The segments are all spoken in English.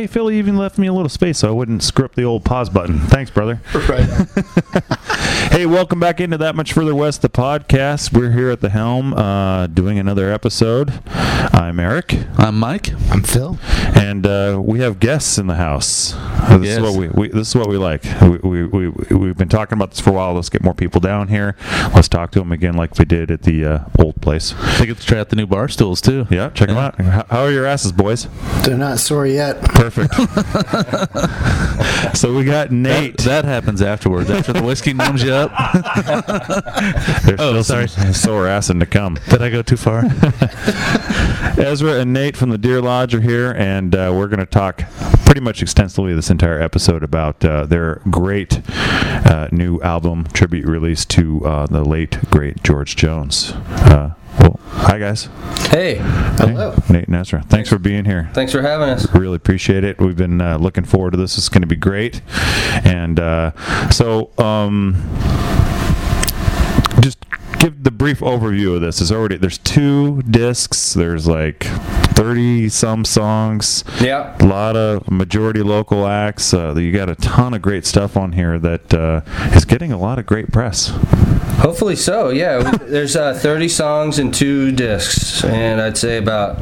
Philly even left me a little space so I wouldn't screw up the old pause button. Thanks, brother. Right. Hey, welcome back into That Much Further West, the podcast. We're here at the helm doing another episode. I'm Eric. I'm Mike. I'm Phil. And we have guests in the house. This is what we like. We've been talking about this for a while. Let's get more people down here. Let's talk to them again like we did at the old place. They get to try out the new bar stools, too. Yeah, check them out. How are your asses, boys? They're not sore yet. Perfect. So we got Nate. That happens afterwards, after the whiskey numbs you up. There's still some sore assing to come. Did I go too far? Ezra and Nate from the Deer Lodge are here, and we're going to talk pretty much extensively this entire episode about their great new album tribute release to the late, great George Jones. Hi, guys. Hey. Hello. Hey, Nate and Ezra. Thanks for being here. Thanks for having us. Really appreciate it. We've been looking forward to this. It's going to be great. And just give the brief overview of this. There's 2 discs. There's like 30-some songs. Yeah. A lot of majority local acts. You got a ton of great stuff on here that is getting a lot of great press. Hopefully so, yeah. There's 30 songs and 2 discs, and I'd say about,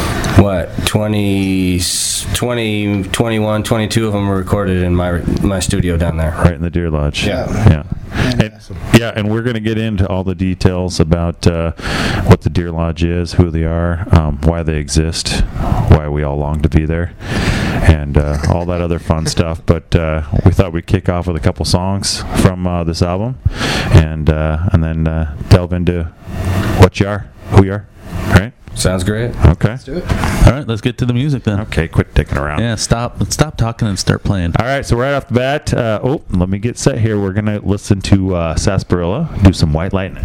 20, 21, 22 of them were recorded in my studio down there. Right in the Deer Lodge. Yeah. And we're going to get into all the details about what the Deer Lodge is, who they are, why they exist, why we all long to be there, and all that other fun stuff. But we thought we'd kick off with a couple songs from this album, and then delve into what you are, who you are, right? Sounds great. Okay. Let's do it. All right, let's get to the music then. Okay, quit dicking around. Yeah, stop talking and start playing. All right, so right off the bat, let me get set here. We're going to listen to Sarsaparilla do some White Lightning.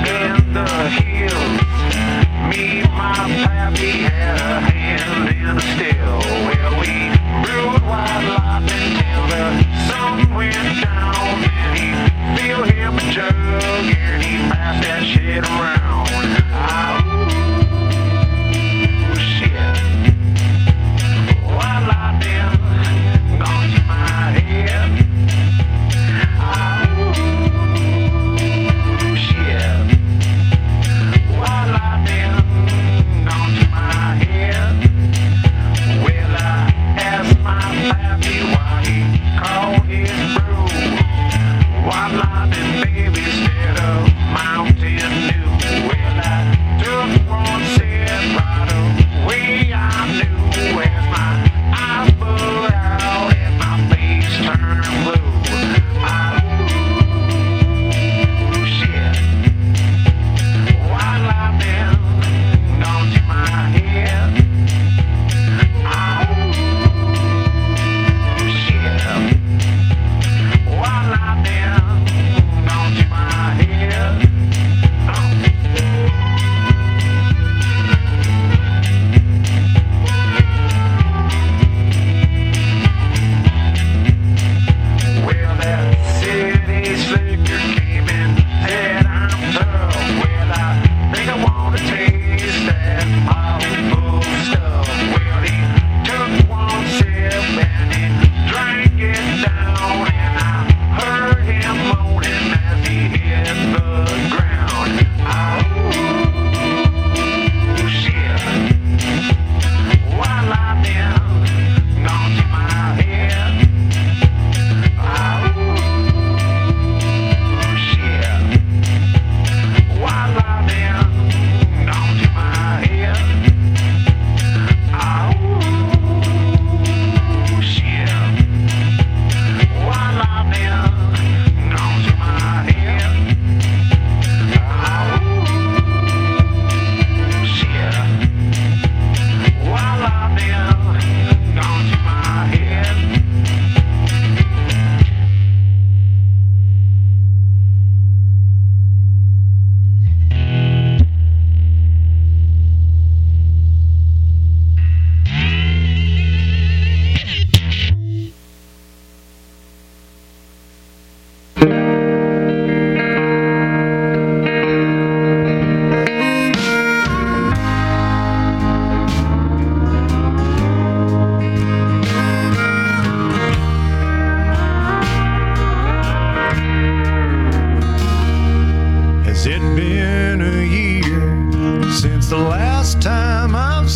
Me and my pappy had a hand in a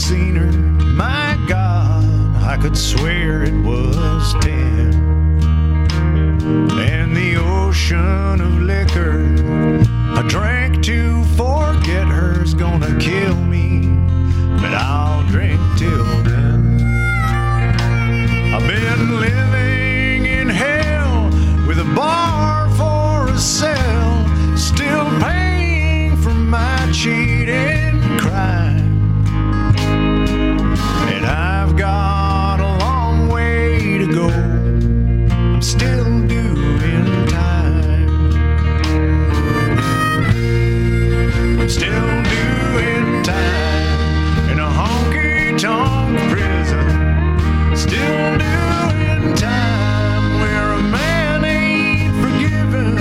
seen her, my God, I could swear it was 10. And the ocean of liquor I drank to forget her's gonna kill me, but I'll drink till then. I've been living in hell with a bar for a cell, still paying for my cheating crime. And I've got a long way to go, I'm still doing time. I'm still doing time in a honky-tonk prison. Still doing time where a man ain't forgiven.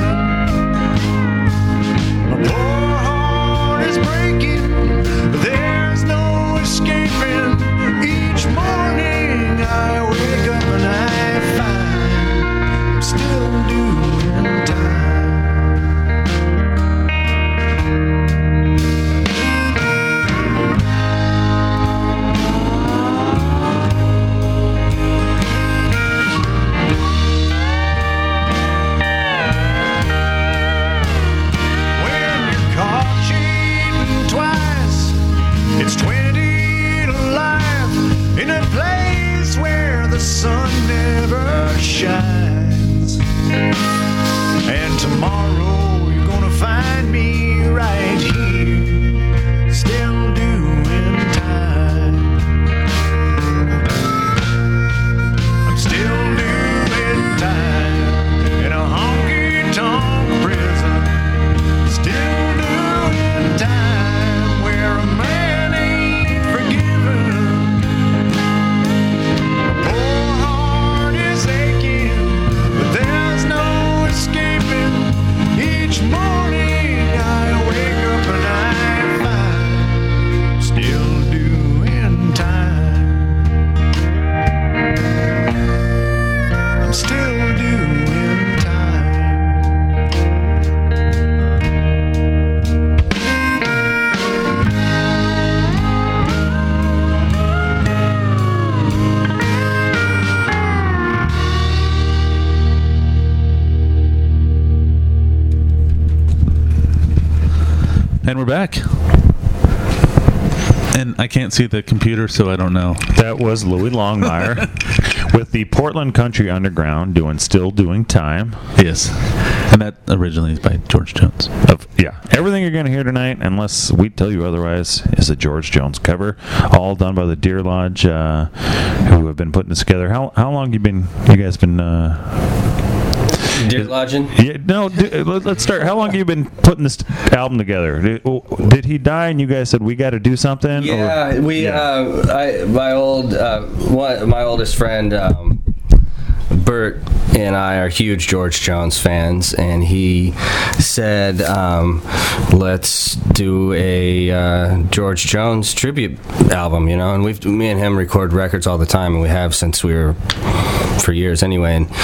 My poor heart is breaking, but there's no escaping. Each morning I wake up and I find I'm still doing time. It's 20 to life in a place where the sun never shines. And tomorrow you're gonna find me right here, still doing time. I'm still doing time in a honky-tonk prison. Still doing time where a man morning I wake up and I find I'm still doing time. I'm still doing time. And we're back. And I can't see the computer, so I don't know. That was Louis Longmire with the Portland Country Underground Still Doing Time. Yes. And that originally is by George Jones. Yeah. Everything you're going to hear tonight, unless we tell you otherwise, is a George Jones cover, all done by the Deer Lodge, who have been putting this together. How long you guys been... Deer Lodging? Yeah, no, let's start. How long have you been putting this album together? Did he die and you guys said we got to do something? Yeah, my oldest friend Bert and I are huge George Jones fans, and he said, let's do a George Jones tribute album, and me and him record records all the time, and we have since we were for years anyway, and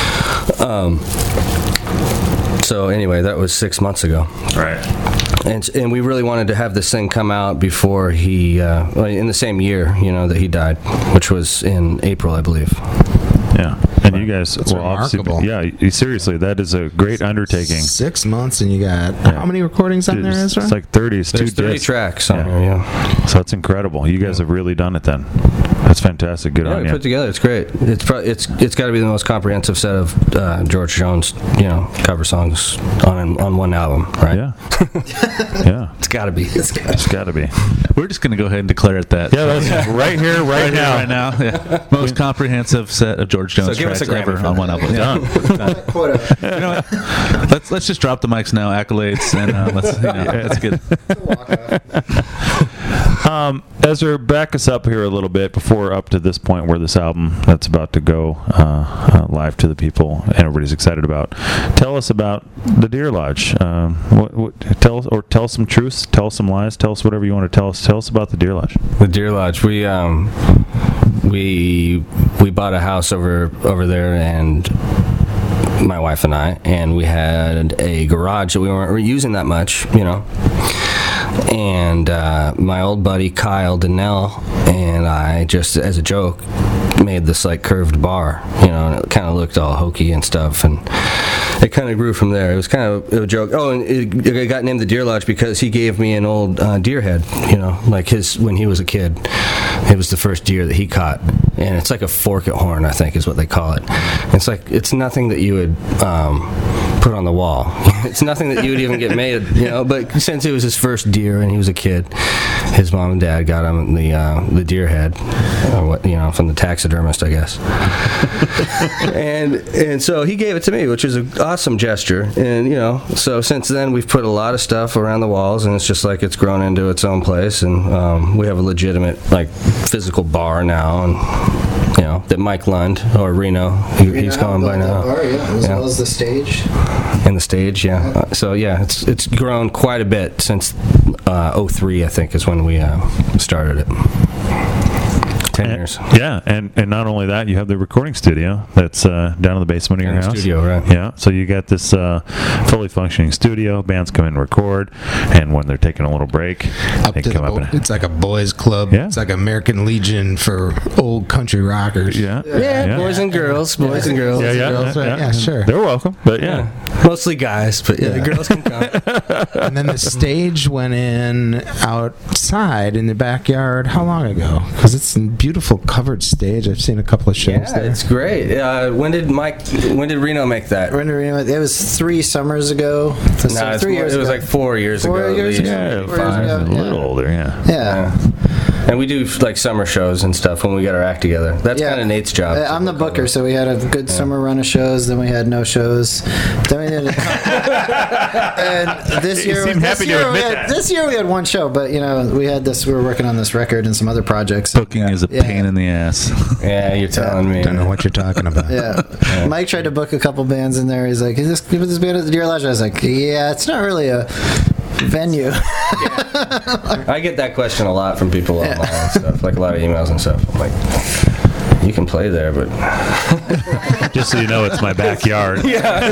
so anyway, that was 6 months ago. Right. And we really wanted to have this thing come out before he, in the same year, that he died, which was in April, I believe. Yeah. And you guys, That's remarkable. Seriously, that is a great undertaking. 6 months, and you got how many recordings on there, Ezra? It's like 30. There's 30 tracks on there, yeah. So that's incredible. You guys have really done it then. That's fantastic. Good on we you. put together. It's great. It's got to be the most comprehensive set of George Jones, cover songs on one album, right? Yeah. Yeah. It's got to be. It's got to be. We're just going to go ahead and declare it that. Yeah, that's right here, right now. Right now. Yeah. Most comprehensive set of George Jones So give us tracks a Grammy ever for on that. one album. Done. You know what? Let's just drop the mics now, accolades, and let's get. Ezra, back us up here a little bit before up to this point where this album that's about to go live to the people and everybody's excited about. Tell us about the Deer Lodge. Tell us some truths, tell us some lies, tell us whatever you want to tell us. Tell us about the Deer Lodge. The Deer Lodge. We bought a house over there, and my wife and I, and we had a garage that we weren't using that much, and my old buddy Kyle Donnell and I, just as a joke, made this like curved bar, and it kind of looked all hokey and stuff, and it kind of grew from there. It was kind of a joke. Oh, and it got named the Deer Lodge because he gave me an old deer head, like when he was a kid. It was the first deer that he caught, and it's like a fork-it horn, I think is what they call it. It's nothing that you would put on the wall. It's nothing that you would even get made, but since it was his first deer and he was a kid, his mom and dad got him the deer head, from the taxidermist, I guess. and so he gave it to me, which was an awesome gesture. And so since then we've put a lot of stuff around the walls, and it's just like it's grown into its own place. And we have a legitimate physical bar now, and that Mike Lund, or Reno, he's going by now. Bar, as well as the stage. And the stage, yeah. So yeah, it's grown quite a bit since 03, I think, is when we started it. 10 years. Yeah, and not only that, you have the recording studio that's down in the basement of your house. Studio, right? Yeah, so you got this fully functioning studio. Bands come in and record, and when they're taking a little break, they come up and it's like a boys' club. Yeah. It's like American Legion for old country rockers. Yeah, boys and girls, boys and girls. Yeah, sure. They're welcome, but yeah. Mostly guys, but the girls can come. And then the stage went in outside in the backyard. How long ago? Because it's a beautiful covered stage. I've seen a couple of shows there. It's great. When did Reno make that? It was 3 summers ago. No, 3 years ago. It was like 4 years ago. 4 years ago. Yeah, 4 years ago. a little older, yeah. Yeah. And we do like summer shows and stuff when we get our act together. That's kind of Nate's job. I'm the booker, so we had a good summer run of shows. Then we had no shows. Then we did and this year, this year we had 1 show, but we had this. We were working on this record and some other projects. Booking is a pain in the ass. Yeah, you're telling me. I don't know what you're talking about. Yeah. Mike tried to book a couple bands in there. He's like, "Is this band at the Deer Lodge?" I was like, "Yeah, it's not really a venue." I get that question a lot from people online and stuff, like a lot of emails and stuff. I'm like, you can play there, but Just so you know, it's my backyard.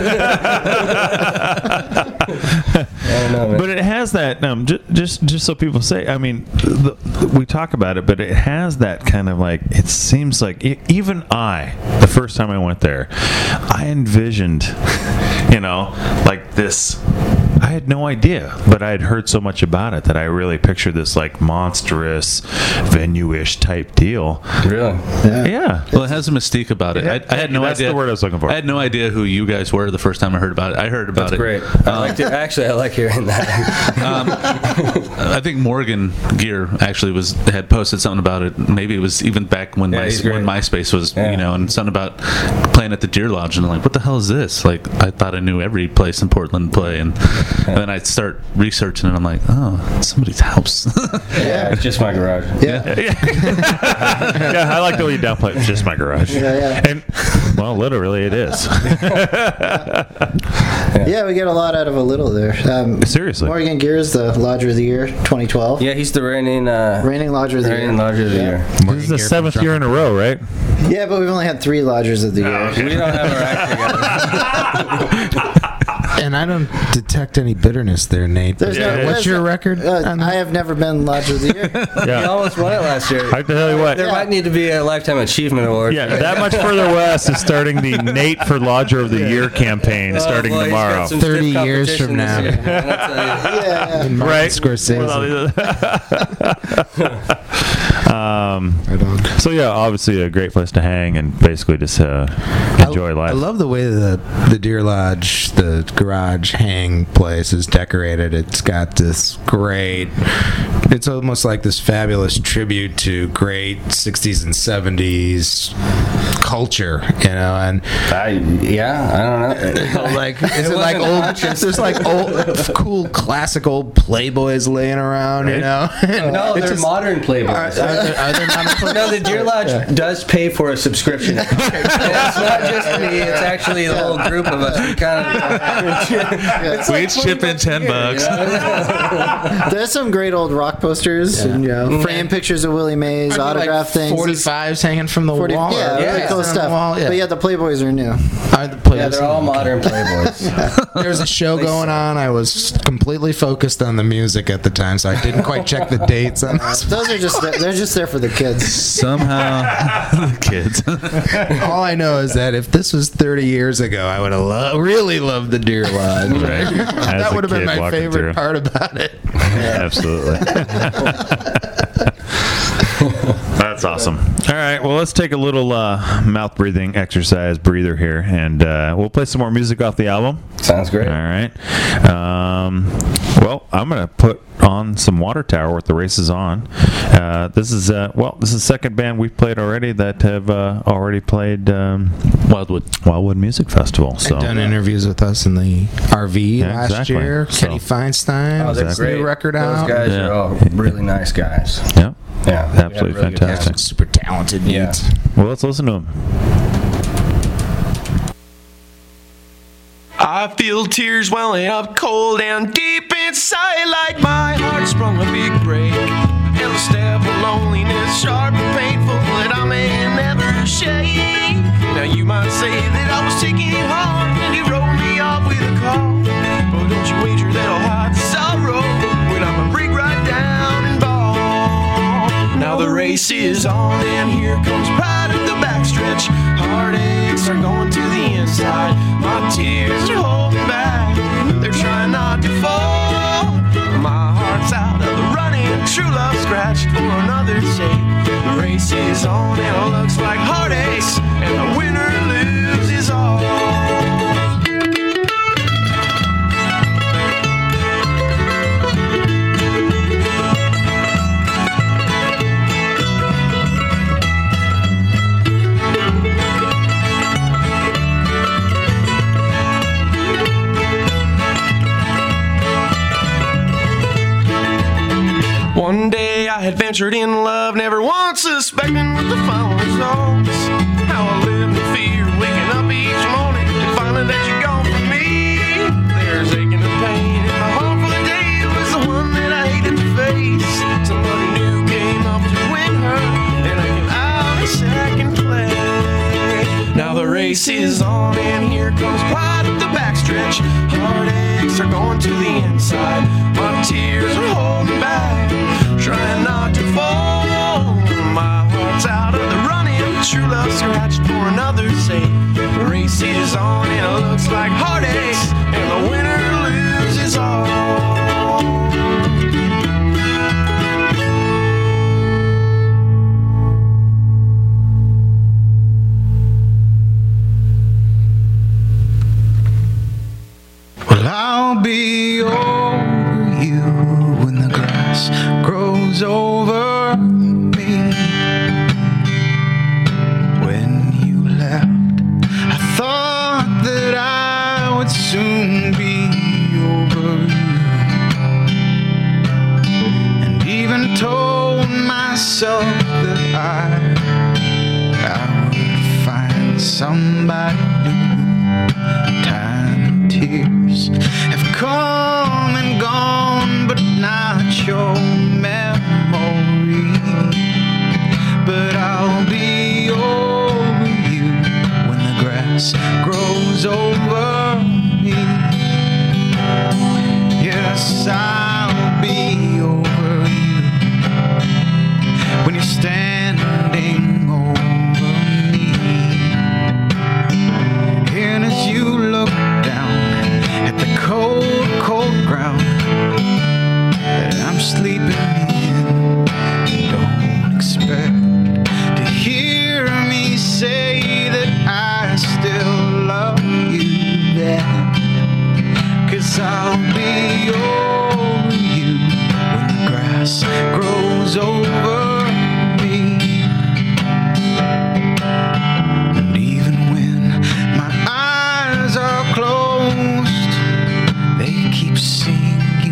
I don't know, man. But it has that, just so people say, I mean, we talk about it, but it has that kind of like, it seems like, even the first time I went there, I envisioned, like this, I had no idea, but I had heard so much about it that I really pictured this like monstrous venue-ish type deal. Really? Yeah. Well, it has a mystique about it. I had no That's idea. the word I was looking for. I had no idea who you guys were the first time I heard about it. I heard about That's it. great. I like hearing that. I think Morgan Gear actually had posted something about it. Maybe it was even back when MySpace was, and something about playing at the Deer Lodge, and I'm like, what the hell is this? Like, I thought I knew every place in Portland to play, and then I start researching, and I'm like, oh, it's somebody's house. Yeah, it's just my garage. Yeah. Yeah, I like the way you downplay it. It's just my garage. And, well, literally it is. Yeah, we get a lot out of a little there. Seriously. Morgan Gear is the Lodger of the Year 2012. Yeah, he's the reigning Lodger of the Year. Lodger of the Year. This is the 7th year in a row, right? Yeah, but we've only had 3 Lodgers of the Year. We don't have our act together. And I don't detect any bitterness there, Nate. What's your record? I have never been Lodger of the Year. You almost won it last year. I tell you what. There might need to be a Lifetime Achievement Award. Yeah, that much further west is starting the Nate for Lodger of the Year campaign starting boy, he's got tomorrow. some 30 stiff years from competition now. this year, man, I'll tell you. Yeah. Right. Scorsese. Right on. So yeah, obviously a great place to hang and basically just enjoy life. I love the way the Deer Lodge, the garage hang place is decorated. It's got this great, it's almost like this fabulous tribute to great 60s and 70s culture, and I don't know. like is it like old, there's like old cool classic old Playboys laying around, No, they're modern Playboys. Are there not No, the Deer Lodge does pay for a subscription. And it's not just me; it's actually the whole group of us. We each chip in $10. There's some great old rock posters and frame pictures of Willie Mays, autograph things. 45s hanging from the wall. Yeah, cool stuff. Well, yeah. But yeah, the Playboys are new. Yeah, they're all modern Playboys. There was a show going on. I was completely focused on the music at the time, so I didn't quite check the dates on this. Those are they're just there for the kids. Somehow, the kids. All I know is that if this was 30 years ago, I would have really loved the Deer Lodge. Right. That would have been my favorite part about it. Absolutely. That's awesome. All right, well, let's take a little mouth breathing exercise breather here, and we'll play some more music off the album. Sounds great. All right. Well, I'm going to put on some Water Tower with The Race Is On. This is the second band we've played already that have already played Wildwood Music Festival. So They've done interviews with us in the RV last exactly. year. So- Kenny Feinstein, They're his great. new record Those out. guys are all really nice guys. yeah, Yeah, absolutely really good fantastic. guys. Super talented Yeah. dudes. Well, let's listen to them. I feel tears welling up cold and deep inside, like my heart sprung a big break. And the step of loneliness, sharp and painful, that I may never shake. Now you might say that I was taking it hard, and you rolled me off with a call. But don't you wager that I'll hide the sorrow when I'm a break right down and ball. Now the race is on, and here comes pride at the backstretch. Heartaches are going to the inside. My tears are holding back. They're trying not to fall. My heart's out of the running. True love scratched for another's sake. The race is on, and it looks like heartaches, and the winner loses all. One day I had ventured in love, never once suspecting what the final results. How I lived in fear, waking up each morning and finding that you're gone from me. There's aching and pain in my heart for the day it was the one that I hated to face. Somebody new came up to win her, and I came out in second place. Now the race is on, and here comes pride at the backstretch. Heartaches are going to the inside. My tears are holding back, trying not to fall. My heart's out of the running. True love scratched for another's sake. The race is on, and it looks like heartaches, and the winner loses all. Well, I'll be over you when the grass grows over me. When you left, I thought that I would soon be over you, and even told myself that I would find somebody new. Time and tears have come and gone, but not your memory. But I'll be over you when the grass grows over me. Yes, I'll be over you when you're standing over me. And as you look down at the cold, cold ground that I'm sleeping in, don't expect to hear me say that I still love you then. 'Cause I'll be over you when the grass grows over me. And even when my eyes are closed, they keep seeing you.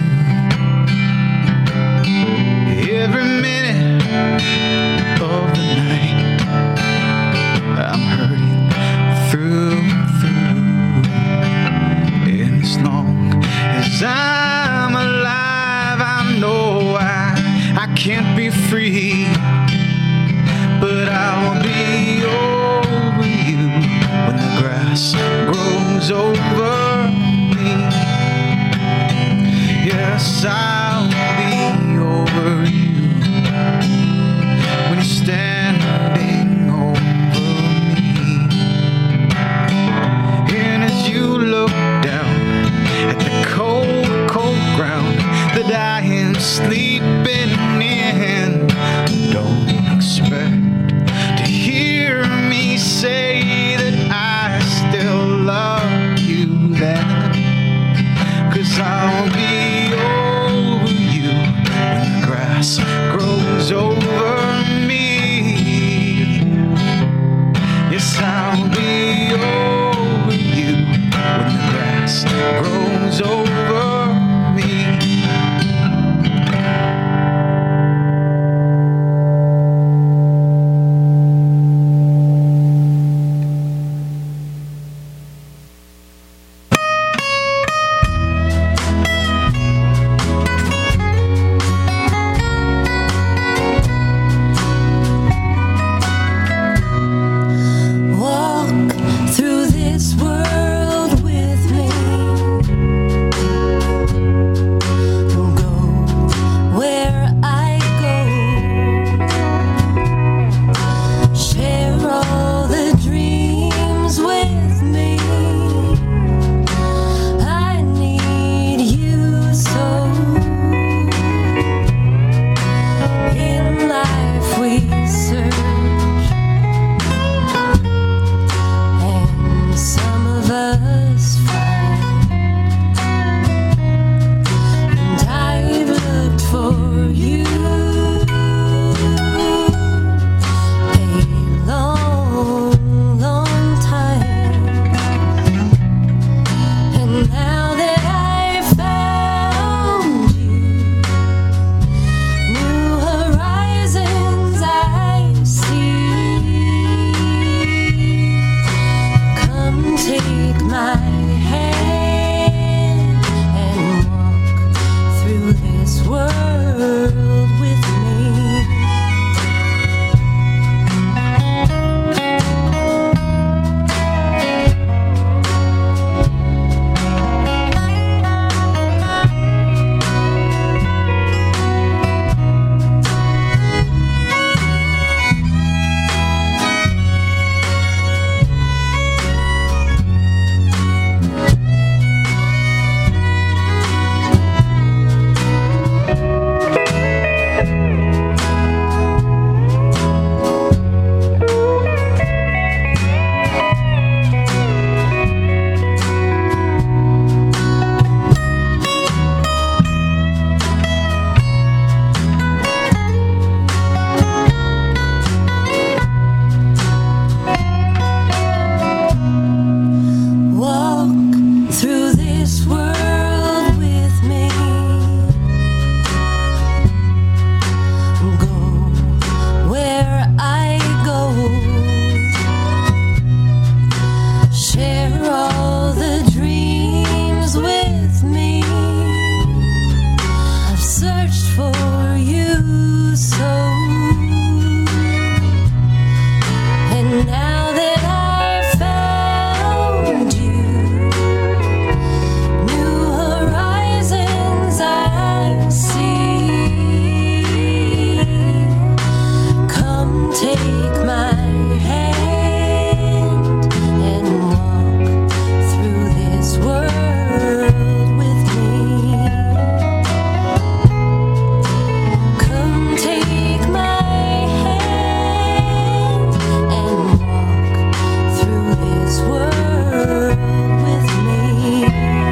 Every minute of the night, I'm hurting through and through. And as long as I'm alive, I know I can't be free. But I'll be over over me. Yes, I'll be over you when you're standing over me. And as you look down at the cold, cold ground that I am sleeping in, don't expect to hear me say that I still love you then, 'cause I'll be over you when the grass grows over me. Yes, I'll be over you when the grass grows over me. Walk through this world with me. Go where I go. Share all the dreams with me. I need you so. In life we search. And some of us find, and I've looked for you a long, long time. And now that I've found you, new horizons I see. Come take my hand and walk through this world with me. Walk through this world with me. Go where I go. Share all the dreams with me. I've searched for you so. And now that I've found you, new horizons I see. Come take my hand and walk through this world with me. Come take my hand and walk through this world with me.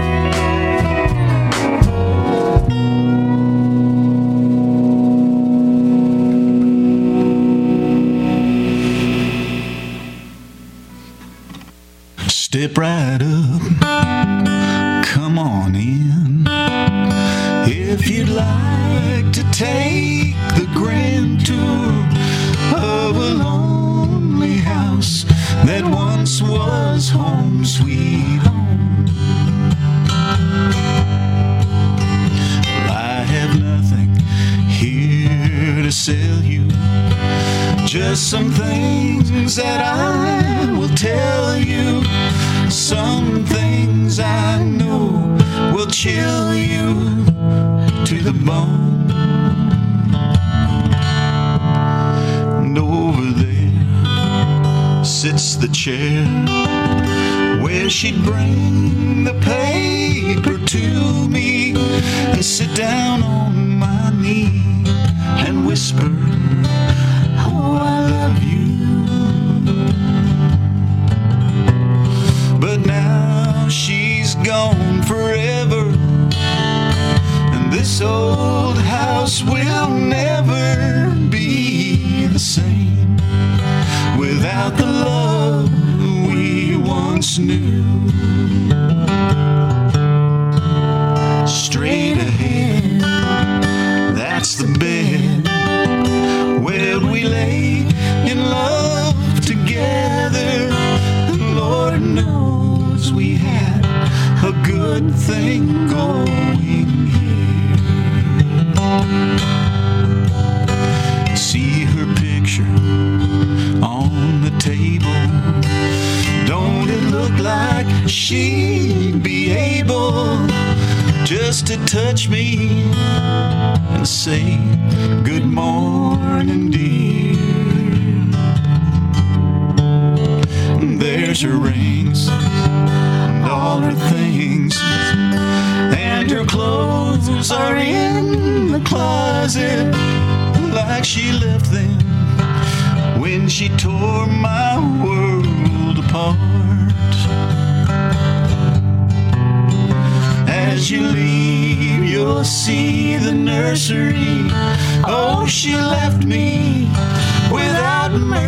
Step right up, come on in. If you'd like to take the grand tour of a lonely house that once was home sweet home. I have nothing here to sell you, just some things that I will tell you. Some things I know will chill you to the bone. And over there sits the chair where she'd bring the paper to me and sit down on my knee and whisper, oh, I love you. But now she's gone forever, and this old house will never be the same without the love we once knew. Straight ahead, that's the bed where we lay in love together. Lord knows we had a good thing going here. See her picture on the table. Don't it look like she'd be able just to touch me and say good morning, dear? There's her rings and all her things, and her clothes are in the closet like she left them when she tore my world apart. As you leave, you'll see the nursery. Oh, she left me without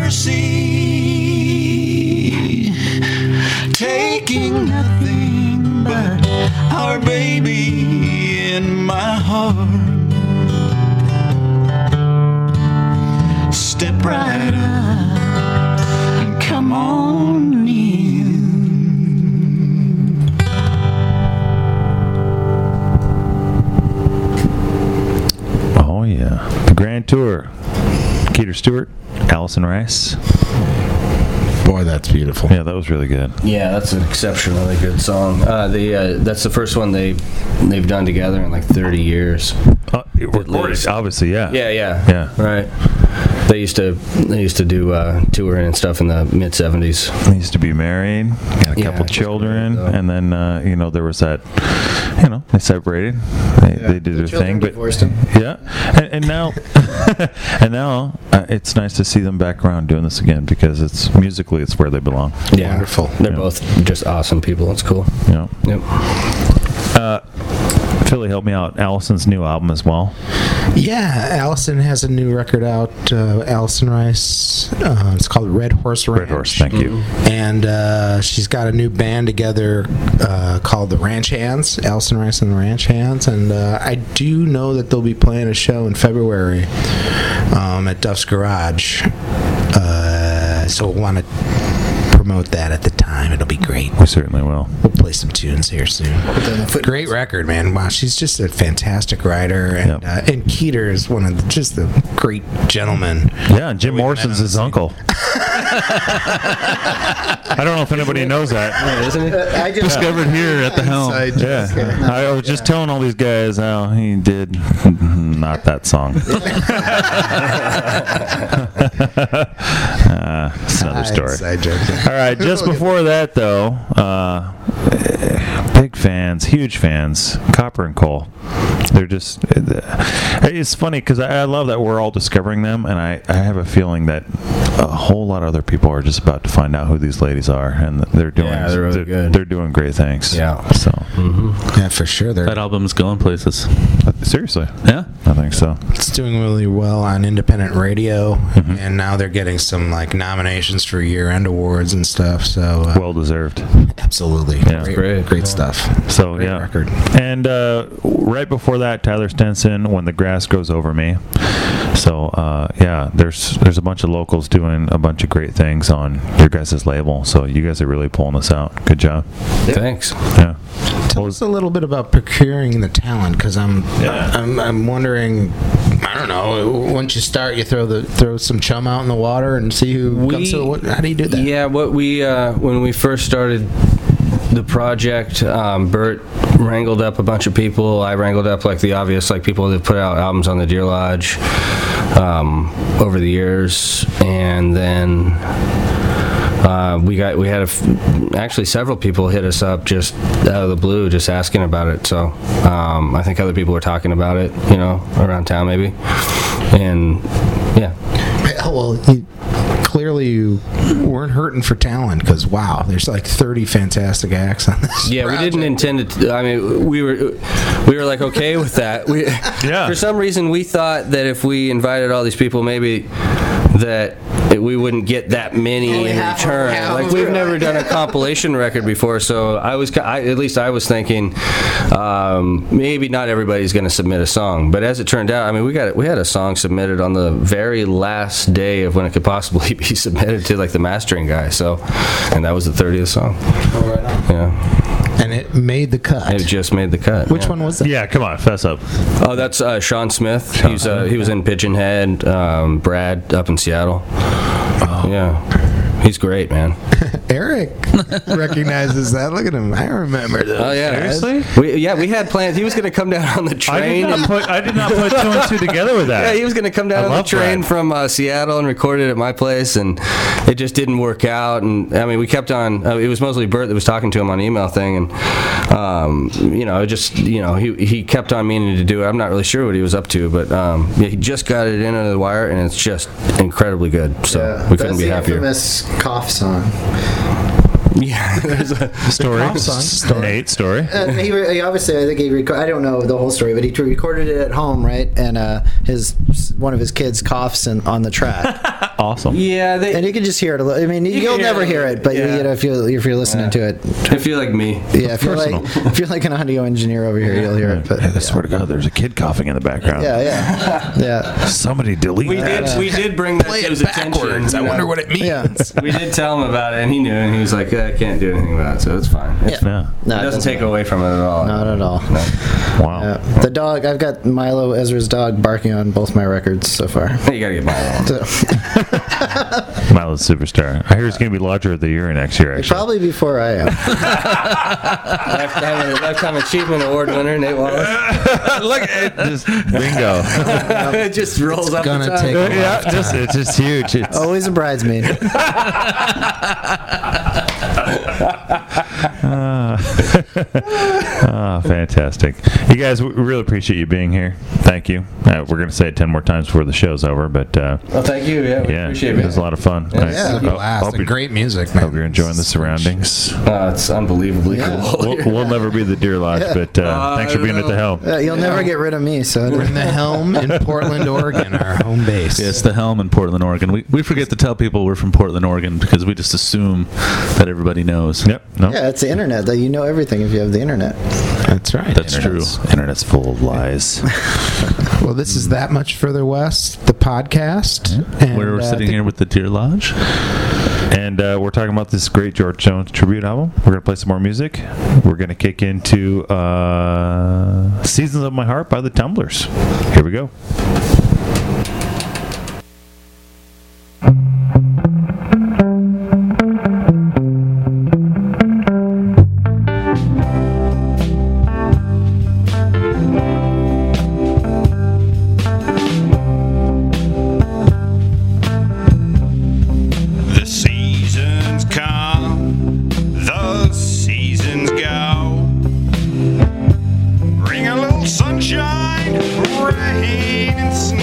mercy, taking nothing but our baby in my heart. Step right up and come on in. Oh yeah, the Grand Tour. Keter Stewart, Allison Rice. Boy, that's beautiful. Yeah, that was really good. Yeah, that's an exceptionally good song. That's the first one they've done together in like 30 years. Recorded, obviously, yeah. Yeah. Right. They used to do touring and stuff in the mid '70s. They used to be married, got a couple children, and then there was that. They separated. They did their thing, but yeah, and now and now it's nice to see them back around doing this again because it's musically it's where they belong. Yeah, wonderful. They're both just awesome people. It's cool. Yeah. Yep. Philly, help me out. Allison's new album as well. Yeah, Allison has a new record out, Allison Rice. It's called Red Horse Ranch. Red Horse, thank you. And she's got a new band together called the Ranch Hands, Allison Rice and the Ranch Hands. And I do know that they'll be playing a show in February at Duff's Garage. So we'll want to promote that at the time. It'll be great. We certainly will. We'll play some tunes here soon. Great record, man. Wow, she's just a fantastic writer, and and Keter is one of just the great gentlemen. Yeah, and Jim Morrison's his uncle. I don't know if anybody knows that. Isn't it? I just Discovered here at the helm. Yeah, I was just telling all these guys how he did not that song. It's another story. Side joke. All right, just before that though, big fans, huge fans, Copper and Coal. They're just, it's funny because I love that we're all discovering them, and I have a feeling that a whole lot of other people are just about to find out who these ladies are, and they're doing, they're really good. They're doing great things. Yeah. So. Yeah, for sure. That album's going places. Seriously. Yeah. I think so. It's doing really well on independent radio, and now they're getting some like nominations for year-end awards and stuff. So Well deserved. absolutely, Yeah. great stuff. So Great yeah, record. And right before that, Tyler Stenson, When the Grass Grows Over Me. So yeah, there's a bunch of locals doing a bunch of great things on your guys' label. So you guys are really pulling this out. Good job. Thanks. Yeah. Tell us a little bit about procuring the talent, because I'm wondering. I don't know. Once you start, you throw some chum out in the water and see who comes to. How do you do that? Yeah, what we when we first started the project, Bert wrangled up a bunch of people. I wrangled up like the obvious, like people that put out albums on the Deer Lodge over the years, and then we had actually several people hit us up just out of the blue, just asking about it. So I think other people were talking about it, around town maybe, and yeah. Well, clearly you weren't hurting for talent, because wow, there's like 30 fantastic acts on this. Yeah, project. we didn't intend it. I mean, we were like okay with that. For some reason, we thought that if we invited all these people, maybe that we wouldn't get that many in return. Like, we've never done a compilation record before, so at least I was thinking maybe not everybody's going to submit a song. But as it turned out, I mean, we had a song submitted on the very last day of when it could possibly be submitted to like the mastering guy. So, and that was the 30th song. Oh, right on. Yeah. And it made the cut. It just made the cut. Which one was that? Yeah, come on, fess up. Oh, that's Sean Smith. He was in Pigeon Head. Brad up in Seattle. Oh. Yeah, he's great, man. Eric recognizes that. Look at him. I remember this. Oh yeah, seriously? We had plans. He was going to come down on the train. I did not put two and two together with that. Yeah, he was going to come down on the train from Seattle and record it at my place, and it just didn't work out. And I mean, we kept on. It was mostly Bert that was talking to him on the email thing, and he kept on meaning to do it. I'm not really sure what he was up to, but he just got it in under the wire, and it's just incredibly good. So we couldn't be happier. That's the infamous cough song. Yeah, there's a story. Nate, story. He obviously, I think I don't know the whole story, but he recorded it at home, right? And one of his kids coughs on the track. Awesome. Yeah, and you can just hear it. I mean, you'll never hear it, but if you're listening to it, if you're like me, if you're like an audio engineer over here, you'll hear it. But I swear to God, there's a kid coughing in the background. Yeah. Somebody delete that. We did bring that to his attention. I wonder what it means. Yeah. We did tell him about it, and he knew, and he was like, I can't do anything about it, so it's fine. Yeah. It doesn't take away from it at all. Not at all. No. Wow. The dog, I've got Milo Ezra's dog barking on both my records so far. You gotta get Milo. Milo's superstar. I hear he's going to be Lodger of the Year next year, actually. Probably before I am. Lifetime Achievement Award winner, Nate Wallace. Look at it. Just bingo. It just rolls up the Gonna tongue. take It's just huge. It's Always a bridesmaid. fantastic. You guys, we really appreciate you being here. Thank you. We're going to say it 10 more times before the show's over, but well, thank you. Yeah, we appreciate it. It was a lot of fun. Great music, man. Hope you're enjoying the surroundings. It's unbelievably cool. We'll never be the Deer Lodge, but thanks for being at the helm. You'll never get rid of me. So we're in the helm in Portland, Oregon, our home base. Yes, the helm in Portland, Oregon. We forget to tell people we're from Portland, Oregon, because we just assume that everybody knows. Yep. No. Yeah, it's the internet. That you know everything if you have the internet. That's right. That's true. Internet's full of lies. Well, this is That Much Further West, the podcast. Yeah. And, we're sitting here with the Deer Lodge. And we're talking about this great George Jones tribute album. We're going to play some more music. We're going to kick into Seasons of My Heart by the Tumblers. Here we go. Sunshine, rain, and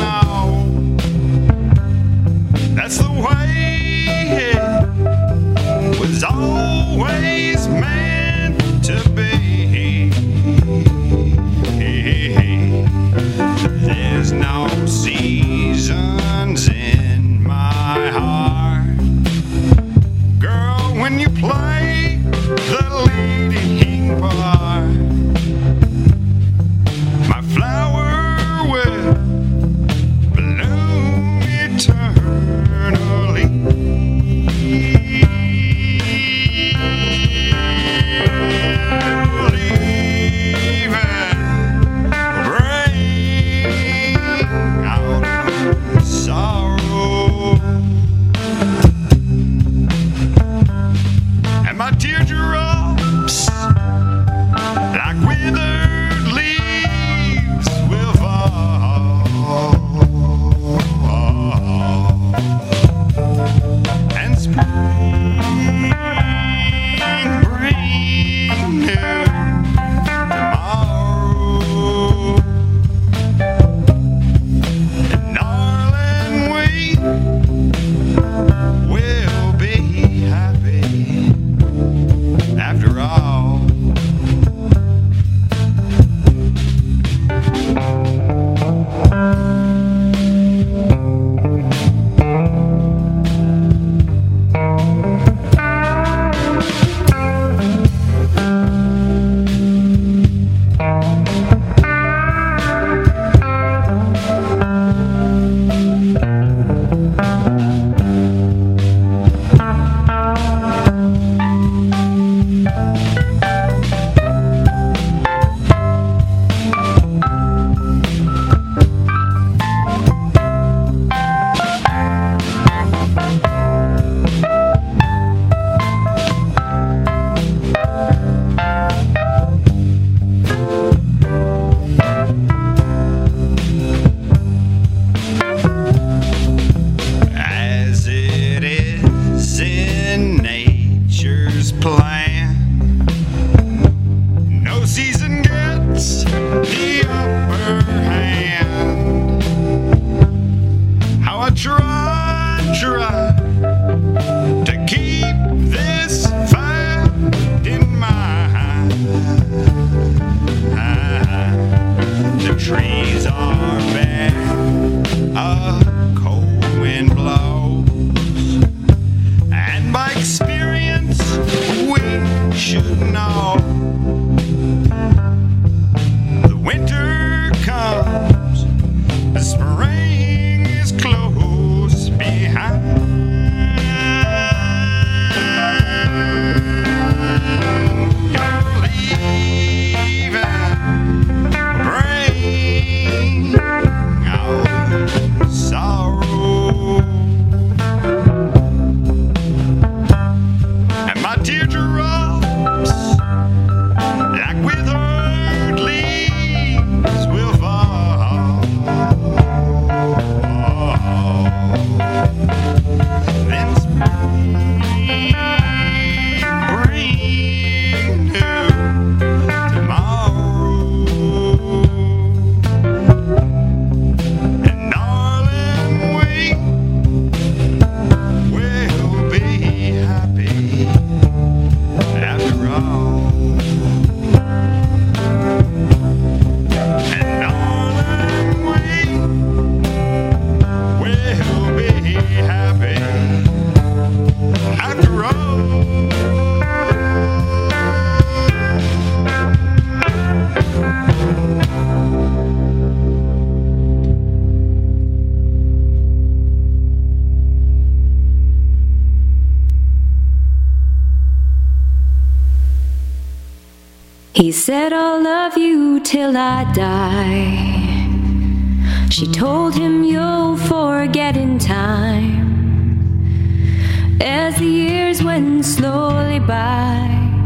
He said, I'll love you till I die. She told him you'll forget in time. As the years went slowly by,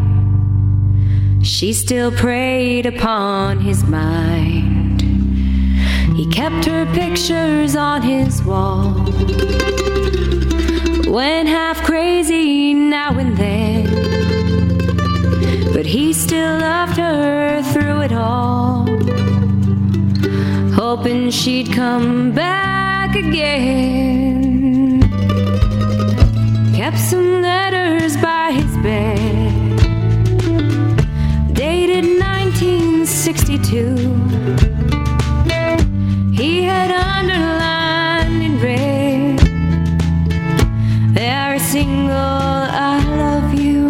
she still preyed upon his mind. He kept her pictures on his wall, went half crazy now and then, but he still loved her through it all, hoping she'd come back again. Kept some letters by his bed, dated 1962. He had underlined in red every single I love you.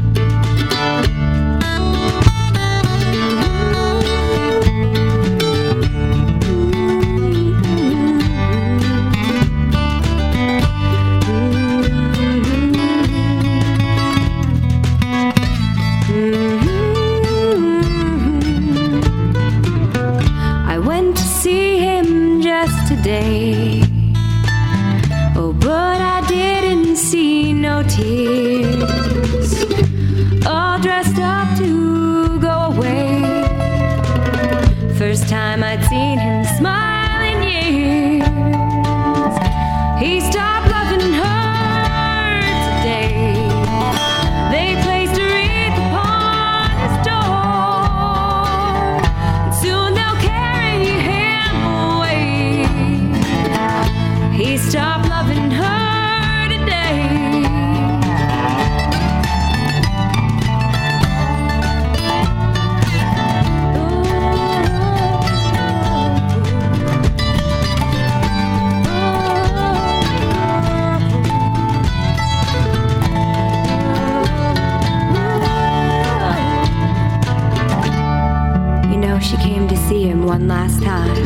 Today. Oh, but I didn't see no tears, all dressed up to go away. First time I'd seen him smile in years. He stopped loving her today. They placed a wreath upon his door, and soon they'll carry him away. He stopped loving her today. You know, she came to see him one last time.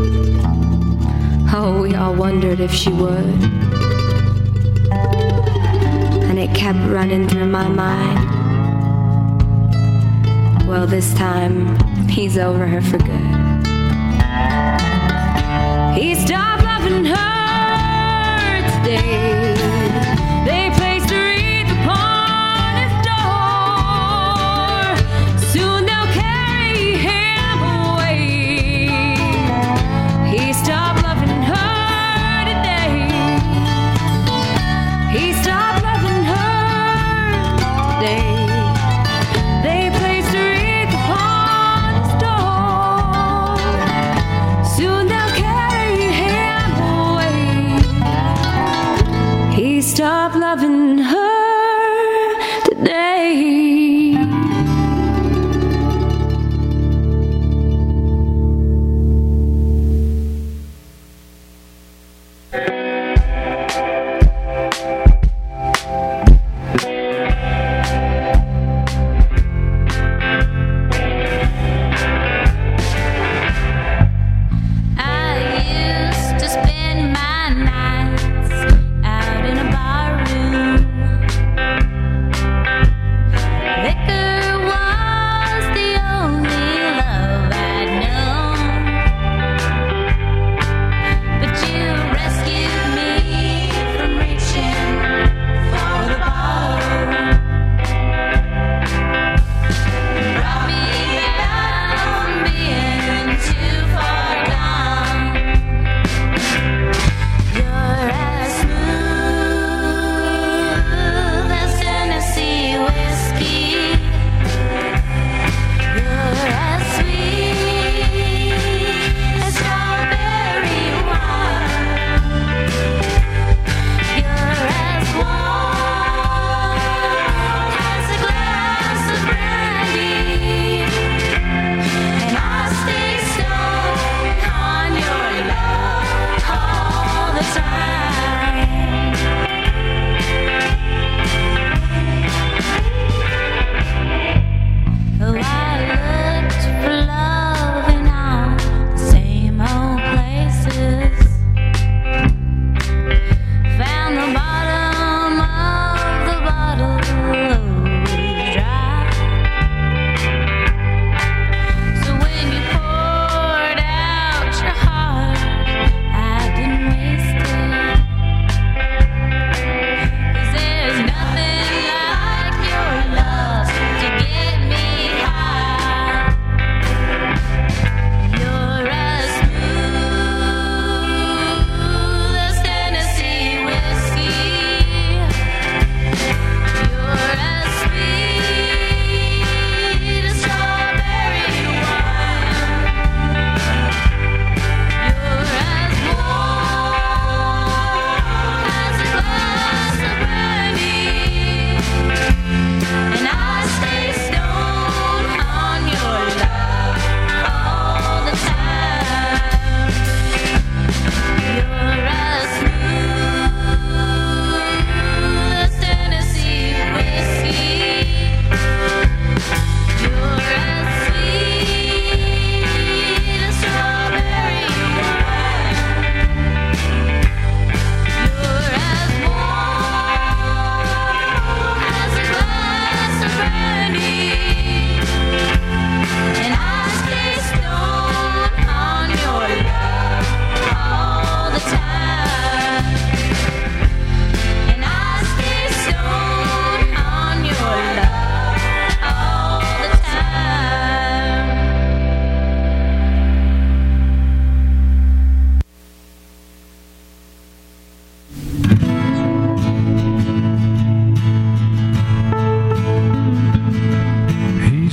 Oh, we all wondered if she would. And it kept running through my mind. Well, this time, he's over her for good. He stopped loving her today. They placed a wreath upon his door. Soon they'll carry him away. He stopped loving her today. He stopped loving her today. They placed a wreath upon his door. Soon they'll carry him away.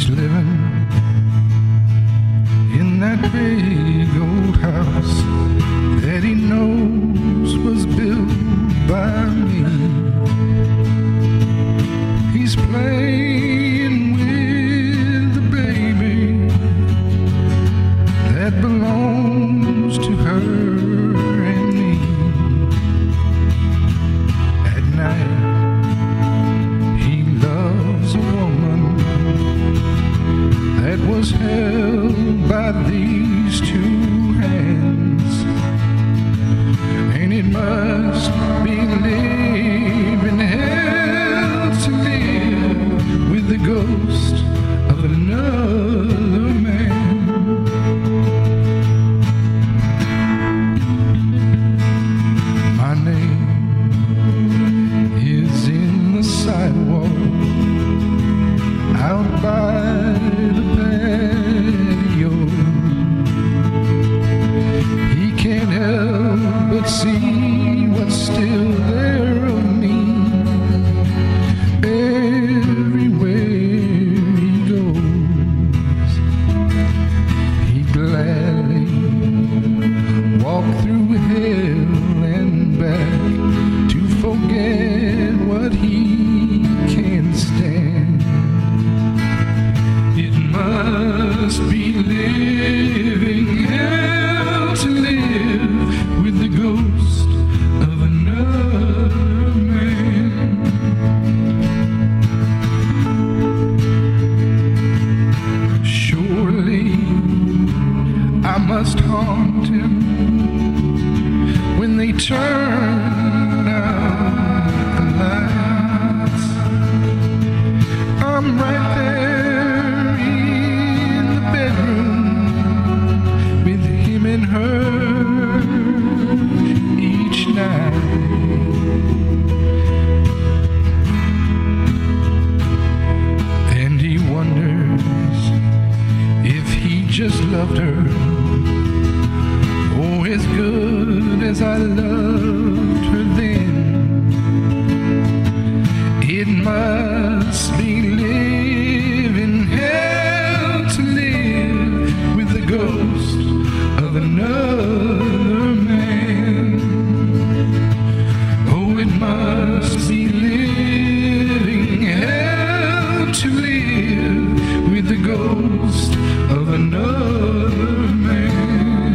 living in that big old house that he knows was built by me. He's playing with the baby that belongs to her and me. At night he loves a woman that was held by these two hands, and it must be living hell to live with the ghost of another man. My name is in the sidewalk out by the patio. He can't help but see what's still there of me everywhere he goes. He'd gladly walk through hell and back to forget what he can't stand. It must be living hell to live with the ghost of another man. Surely I must haunt him when they turn out the lights. I'm right there in the bedroom with him and her each night. And he wonders if he just loved her, oh, as good as I loved her then. It must be living hell to live with the ghost of another man. Oh, it must be living hell to live with the ghost of another man.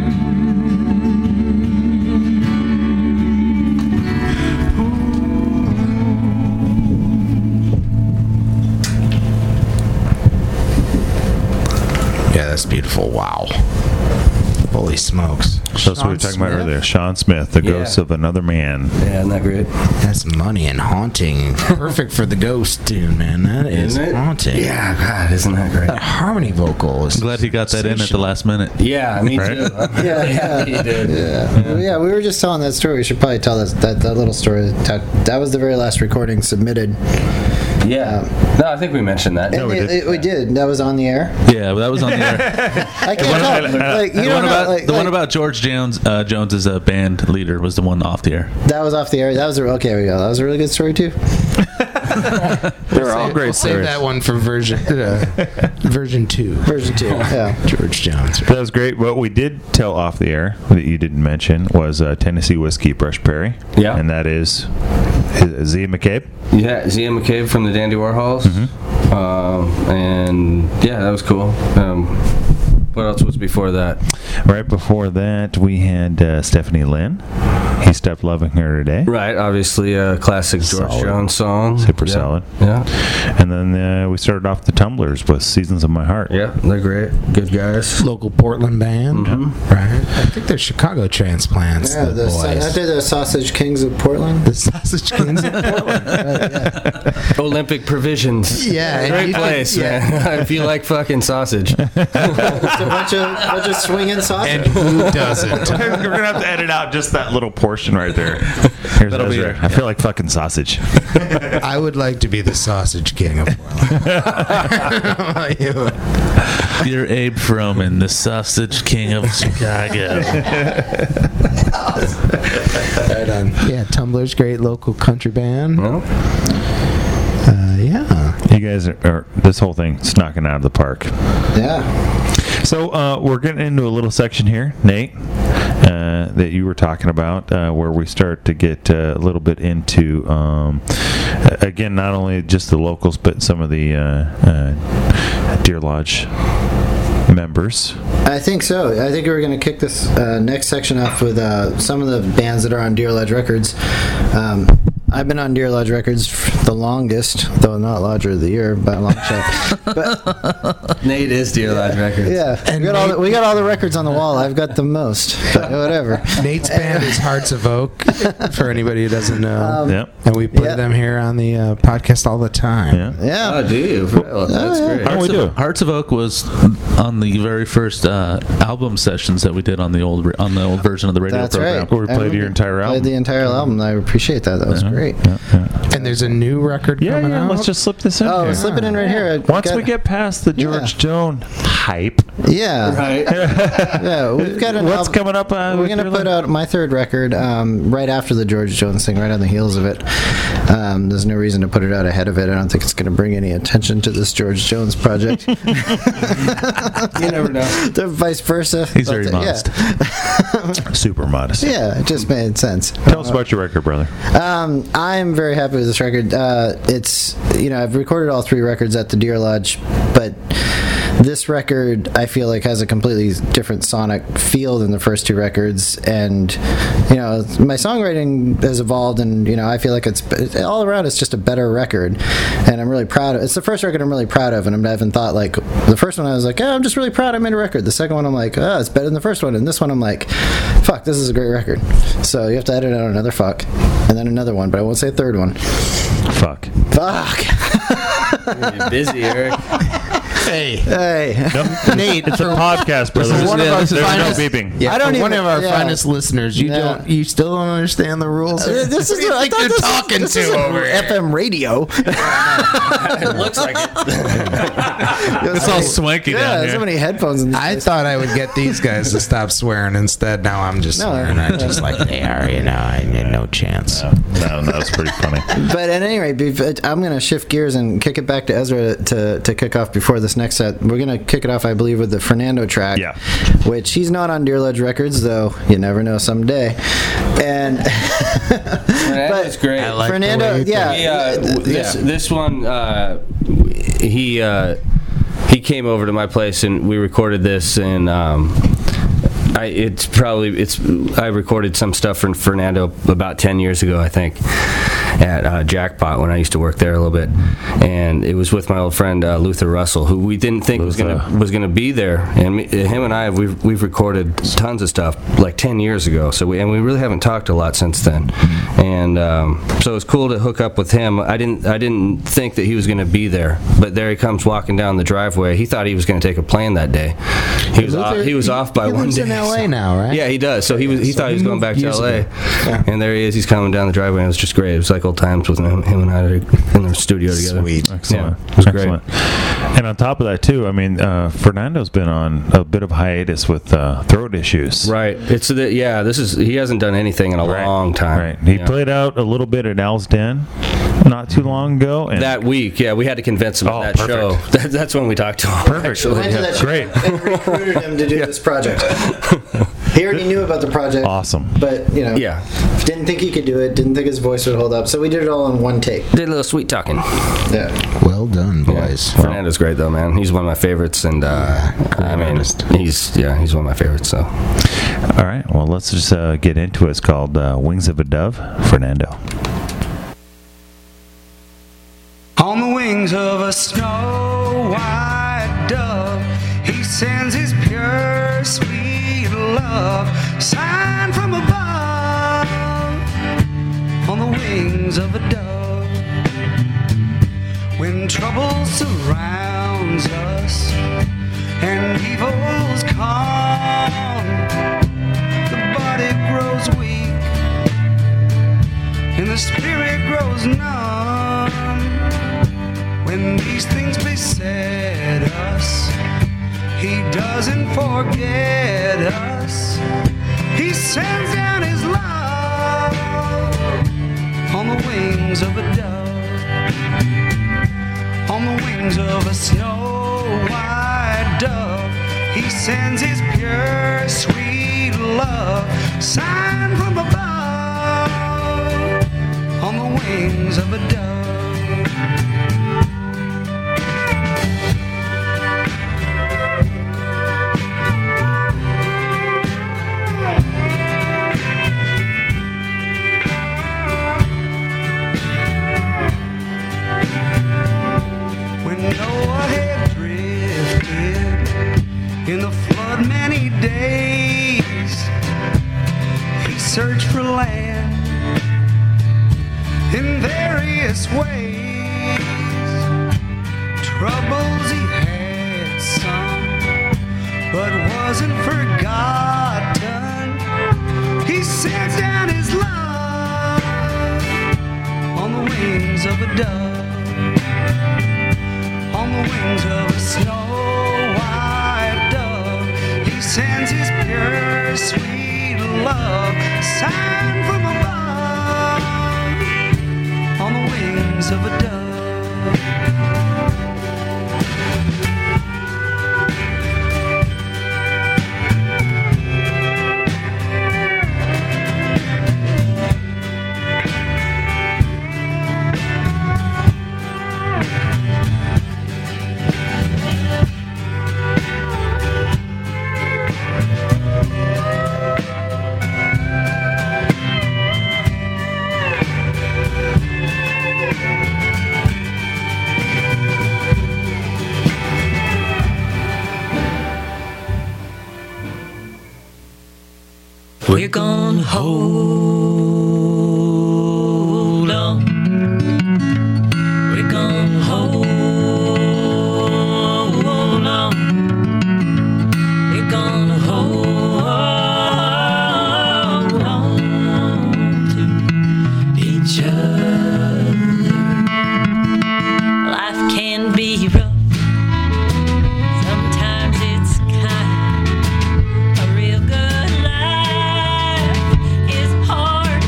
Yeah, that's beautiful. Wow. Holy smokes. So that's what we were talking about earlier. Sean Smith, the ghost of another man. Yeah, isn't that great? That's money and haunting. Perfect for the ghost tune, man. That is haunting. Yeah, God, isn't that great? That harmony vocal is I'm glad he got that in at the last minute. Yeah, me Right? too. Yeah, he did. Yeah, we were just telling that story. We should probably tell that little story. That was the very last recording submitted. Yeah. No, I think we mentioned that. And we did. That was on the air. Yeah, that was on the air. I can't tell. Like, you The don't one know, about like, the one like, about George Jones. Jones's band leader was the one off the air. that was off the air. That was okay. There we go. That was a really good story too. They're all great Save stories. that one for version 2. Version 2. Yeah. George Jones. That was great. What we did tell off the air that you didn't mention was Tennessee Whiskey Brush Prairie. Yeah. And that is Zia McCabe. Yeah, Zia McCabe from the Dandy Warhols. And yeah, that was cool. What else was before that? Right before that, we had Stephanie Lynn. He Stopped Loving Her Today. Right, obviously a classic George Solid. Jones song. Super Yeah. solid. Yeah. And then we started off the Tumblers with Seasons of My Heart. Yeah, they're great. Good guys. Local Portland band. Right. I think they're Chicago transplants, Yeah, the boys. aren't they the Sausage Kings of Portland? The Sausage Kings of Portland. Olympic Provisions. Yeah. Great place, man. If you like fucking sausage. Just a bunch of swinging sausage. And who doesn't? We're going to have to edit out just that little portion right there. Here's That'll be Ezra. it. I feel like fucking sausage. I would like to be the Sausage King of Portland. You're Abe Froman, the Sausage King of Chicago. Right on. Yeah, Tumblr's great local country band. Well, Yeah. You guys are this whole thing's knocking out of the park. Yeah. So we're getting into a little section here, Nate, that you were talking about, where we start to get a little bit into, again, not only just the locals, but some of the Deer Lodge members. I think so. I think we're going to kick this next section off with some of the bands that are on Deer Lodge Records. I've been on Deer Lodge Records the longest, though not Lodger of the Year by a long shot. But Nate is Deer Lodge Records. Yeah, and we got all the records on the wall. I've got the most, but whatever. Nate's band is Hearts of Oak, for anybody who doesn't know. Yep. And we play them here on the podcast all the time. Yeah. Oh, do you? Well, that's great. Hearts of Oak was on the very first album sessions that we did on the old version of the radio That's program. right. Where we played your entire album. Played the entire album. I appreciate that. That was great. And there's a new record coming out. Let's just slip this in. Oh, here. slip it in right here. Once we get past the George Jones hype, right? Yeah, we've got an what's album. coming up? We're going to put out my third record right after the George Jones thing, right on the heels of it. There's no reason to put it out ahead of it. I don't think it's going to bring any attention to this George Jones project. You never know. The vice versa. He's very modest. Super modest. Yeah, it just made sense. Tell us about your record, brother. I'm very happy with this record. It's, I've recorded all 3 records at the Deer Lodge, but this record I feel like has a completely different sonic feel than the first 2 records, and my songwriting has evolved, and I feel like it's all around it's just a better record, and I'm really proud of it. It's the first record I'm really proud of, and I haven't thought, like, the first one I was like, I'm just really proud I made a record. The second one I'm like, it's better than the first one, and this one I'm like, fuck, this is a great record. So you have to edit out another fuck, and then another one, but I won't say a third one. Fuck. You're busy, Eric. Hey. Nate, it's a podcast, brother. There's no beeping. Yeah, I don't one of our finest listeners. You still don't understand the rules. This is I think you're talking to over here. FM radio. It looks like it. It's all swanky down here. There's so many headphones in this I place. thought I would get these guys to stop swearing. Instead, now I'm just swearing. I'm just like they are. I had no chance. No, that's pretty funny. But at any rate, I'm going to shift gears and kick it back to Ezra to kick off before this next set. We're going to kick it off, I believe, with the Fernando track, which he's not on Deer Lodge Records, though you never know someday. And Fernando's great. I like Fernando, This one, he came over to my place and we recorded this, and I recorded some stuff from Fernando about 10 years ago, I think, at Jackpot when I used to work there a little bit, and it was with my old friend Luther Russell, who we didn't think was gonna be there, and him and I we've recorded tons of stuff like 10 years ago, so we really haven't talked a lot since then, and so it was cool to hook up with him. I didn't think that he was gonna be there, but there he comes walking down the driveway. He thought he was gonna take a plane that day. He was off by one day. He's in LA now, right? Yeah, he does. So he thought he was going back to LA, and there he is. He's coming down the driveway, and it was just great. It was like old times with him and I in the studio together. Sweet, excellent. Yeah, it was great. And on top of that, too, I mean, Fernando's been on a bit of hiatus with throat issues. Right. He hasn't done anything in a long time. Right. He played out a little bit at Al's Den not too long ago. And that week, we had to convince him at that show. That's when we talked to him. Perfect. Actually. went to that Great. and recruited him to do this project. He already knew about the project. Awesome. But, didn't think he could do it, didn't think his voice would hold up, so we did it all in one take. Did a little sweet talking. Yeah. Well done, boys. Fernando's great, though, man. He's one of my favorites, and he's one of my favorites. So, all right. Well, let's just get into it. It's called "Wings of a Dove." Fernando. On the wings of a snow-white dove, he sends his pure, sweet love, signed from above. On the wings of a dove, when trouble surrounds us and evils come, the body grows weak and the spirit grows numb. When these things beset us, he doesn't forget us. He sends down his love on the wings of a dove. on the wings of a snow-white dove. He sends his pure, sweet love, signed from above, on the wings of a dove. Noah had drifted in the flood many days. He searched for land in various ways. Troubles he had some, but wasn't forgotten. He sent down his love on the wings of a dove. On the wings of a snow-white dove, he sends his pure, sweet love, signed from above, on the wings of a dove. We're gonna hold on. We're gonna hold on. We're gonna hold on to each other. Life can be rough. Sometimes it's kind. A real good life is hard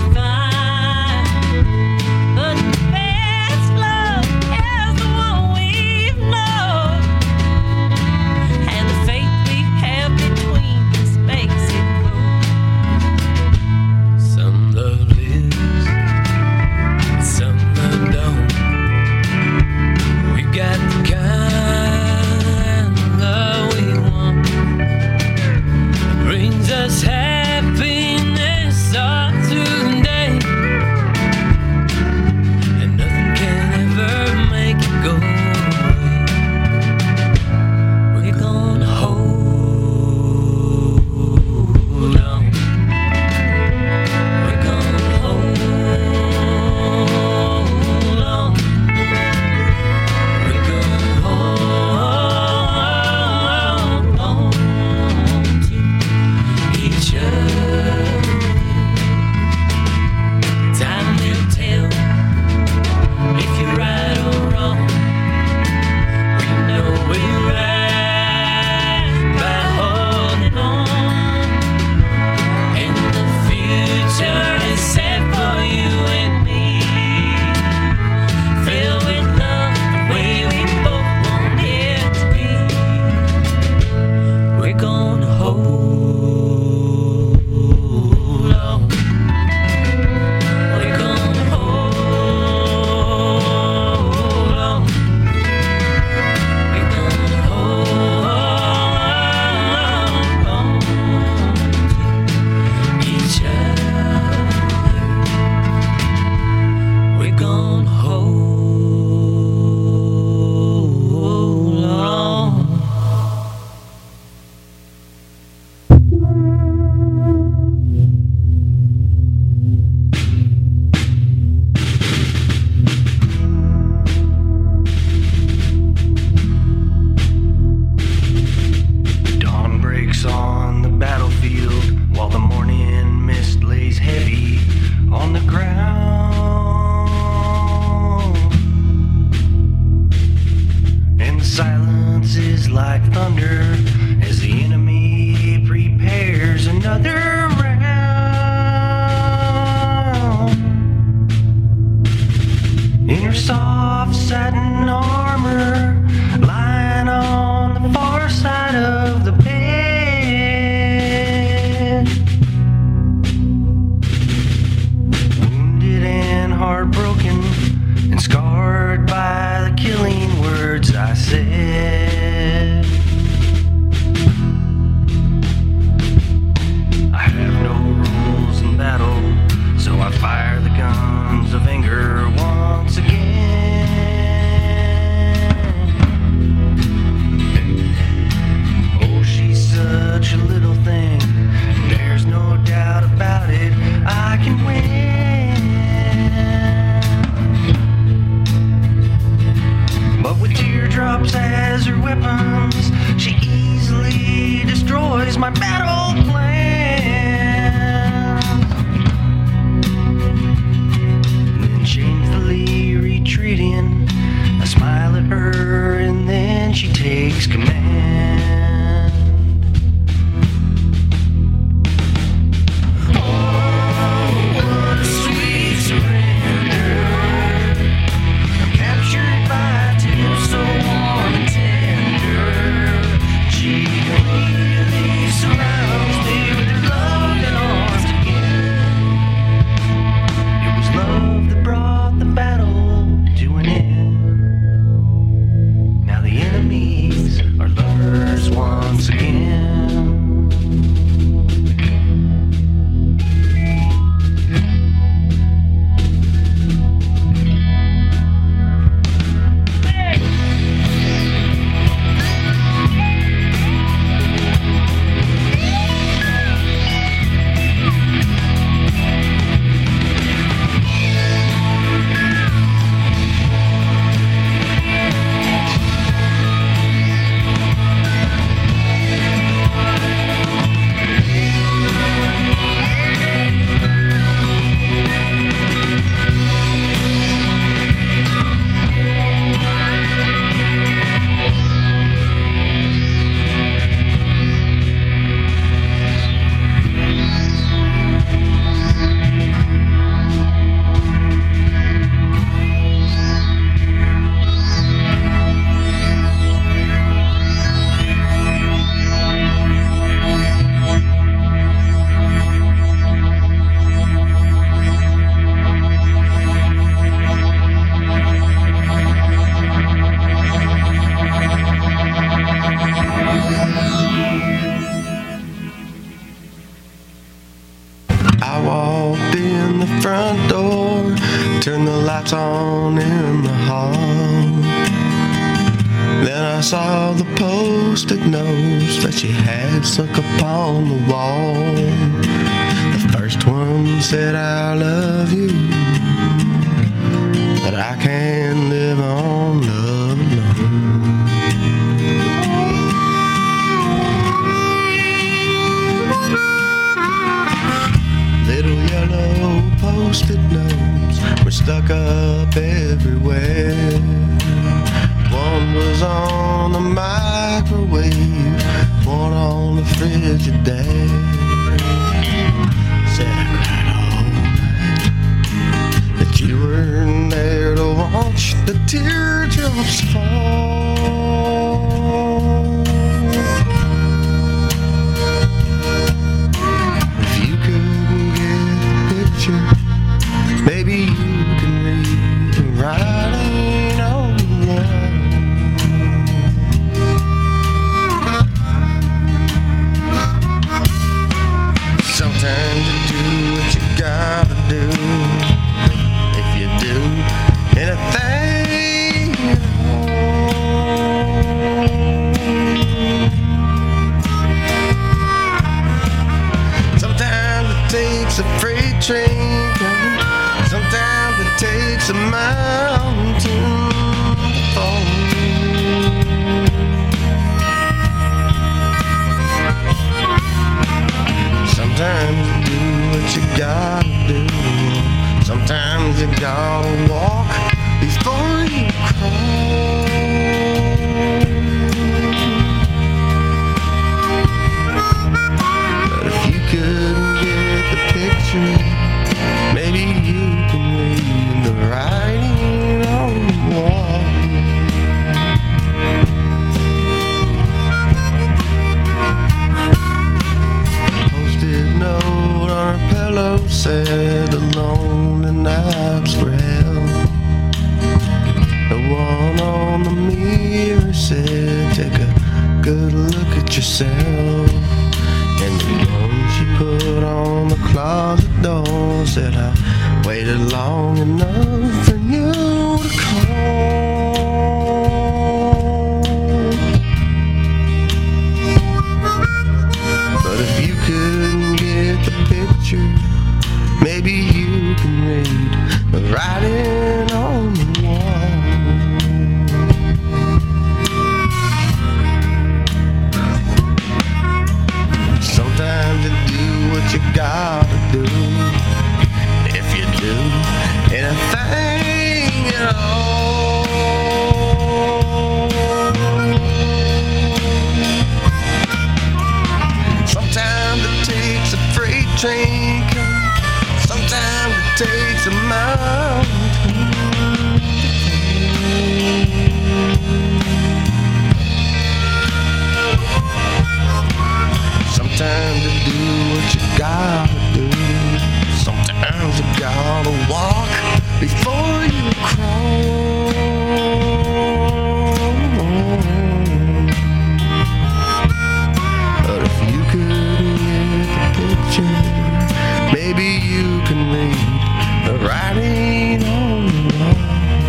side of the bed. Wounded and heartbroken and scarred by the killing words I said. I have no rules in battle, so I fire the guns of anger once again. Oh, she's such a little thing, there's no doubt about it, I can win. But with teardrops as her weapons, she easily destroys my battle plan. And then shamefully retreating, I smile at her and then she takes command. Oh, what a sweet surrender. I'm captured by tips so warm and tender. She completely surrounds me with her loving arms again. It was love that brought the battle to an end. Now the enemies are lovers once again. I walked in the front door, turned the lights on in the hall. Then I saw the post-it notes that she had stuck upon the wall. The first one said, I love you, but I can't live on love alone. Little yellow post-it notes were stuck up everywhere. One was on the microwave, one on the Frigidaire. Said I cried all night that you weren't there to watch the teardrops fall. If you couldn't get the picture, maybe you can read the writing on the wall. Sometimes you do what you gotta do. If you do anything at all. Sometimes it takes a freight train coming. Sometimes it takes a mountain to fall. Sometimes you do what you gotta do. Sometimes you gotta walk before you crawl. But if you couldn't get the picture, maybe you can read the writing on the at yourself and the ones you put on the closet door. Said I waited long enough for you to call. But if you couldn't get the picture, maybe you can read the writing on the wall. Sometimes you do what you gotta do. If you do anything at all. Sometimes it takes a freight train coming. Sometimes it takes a mountain. Sometimes you do what you gotta do. Sometimes you gotta walk before you crawl. But if you couldn't get the picture, maybe you can read the writing on the wall.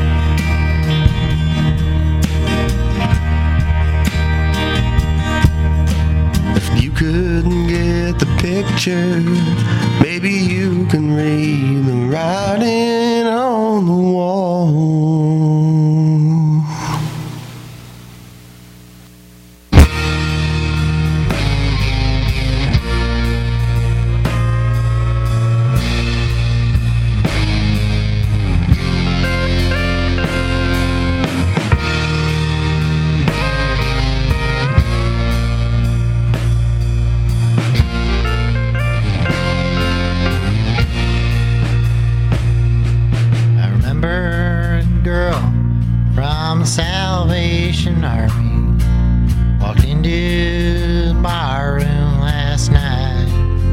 If you couldn't get the picture, maybe you can read the writing on the wall. Salvation Army walked into the barroom last night.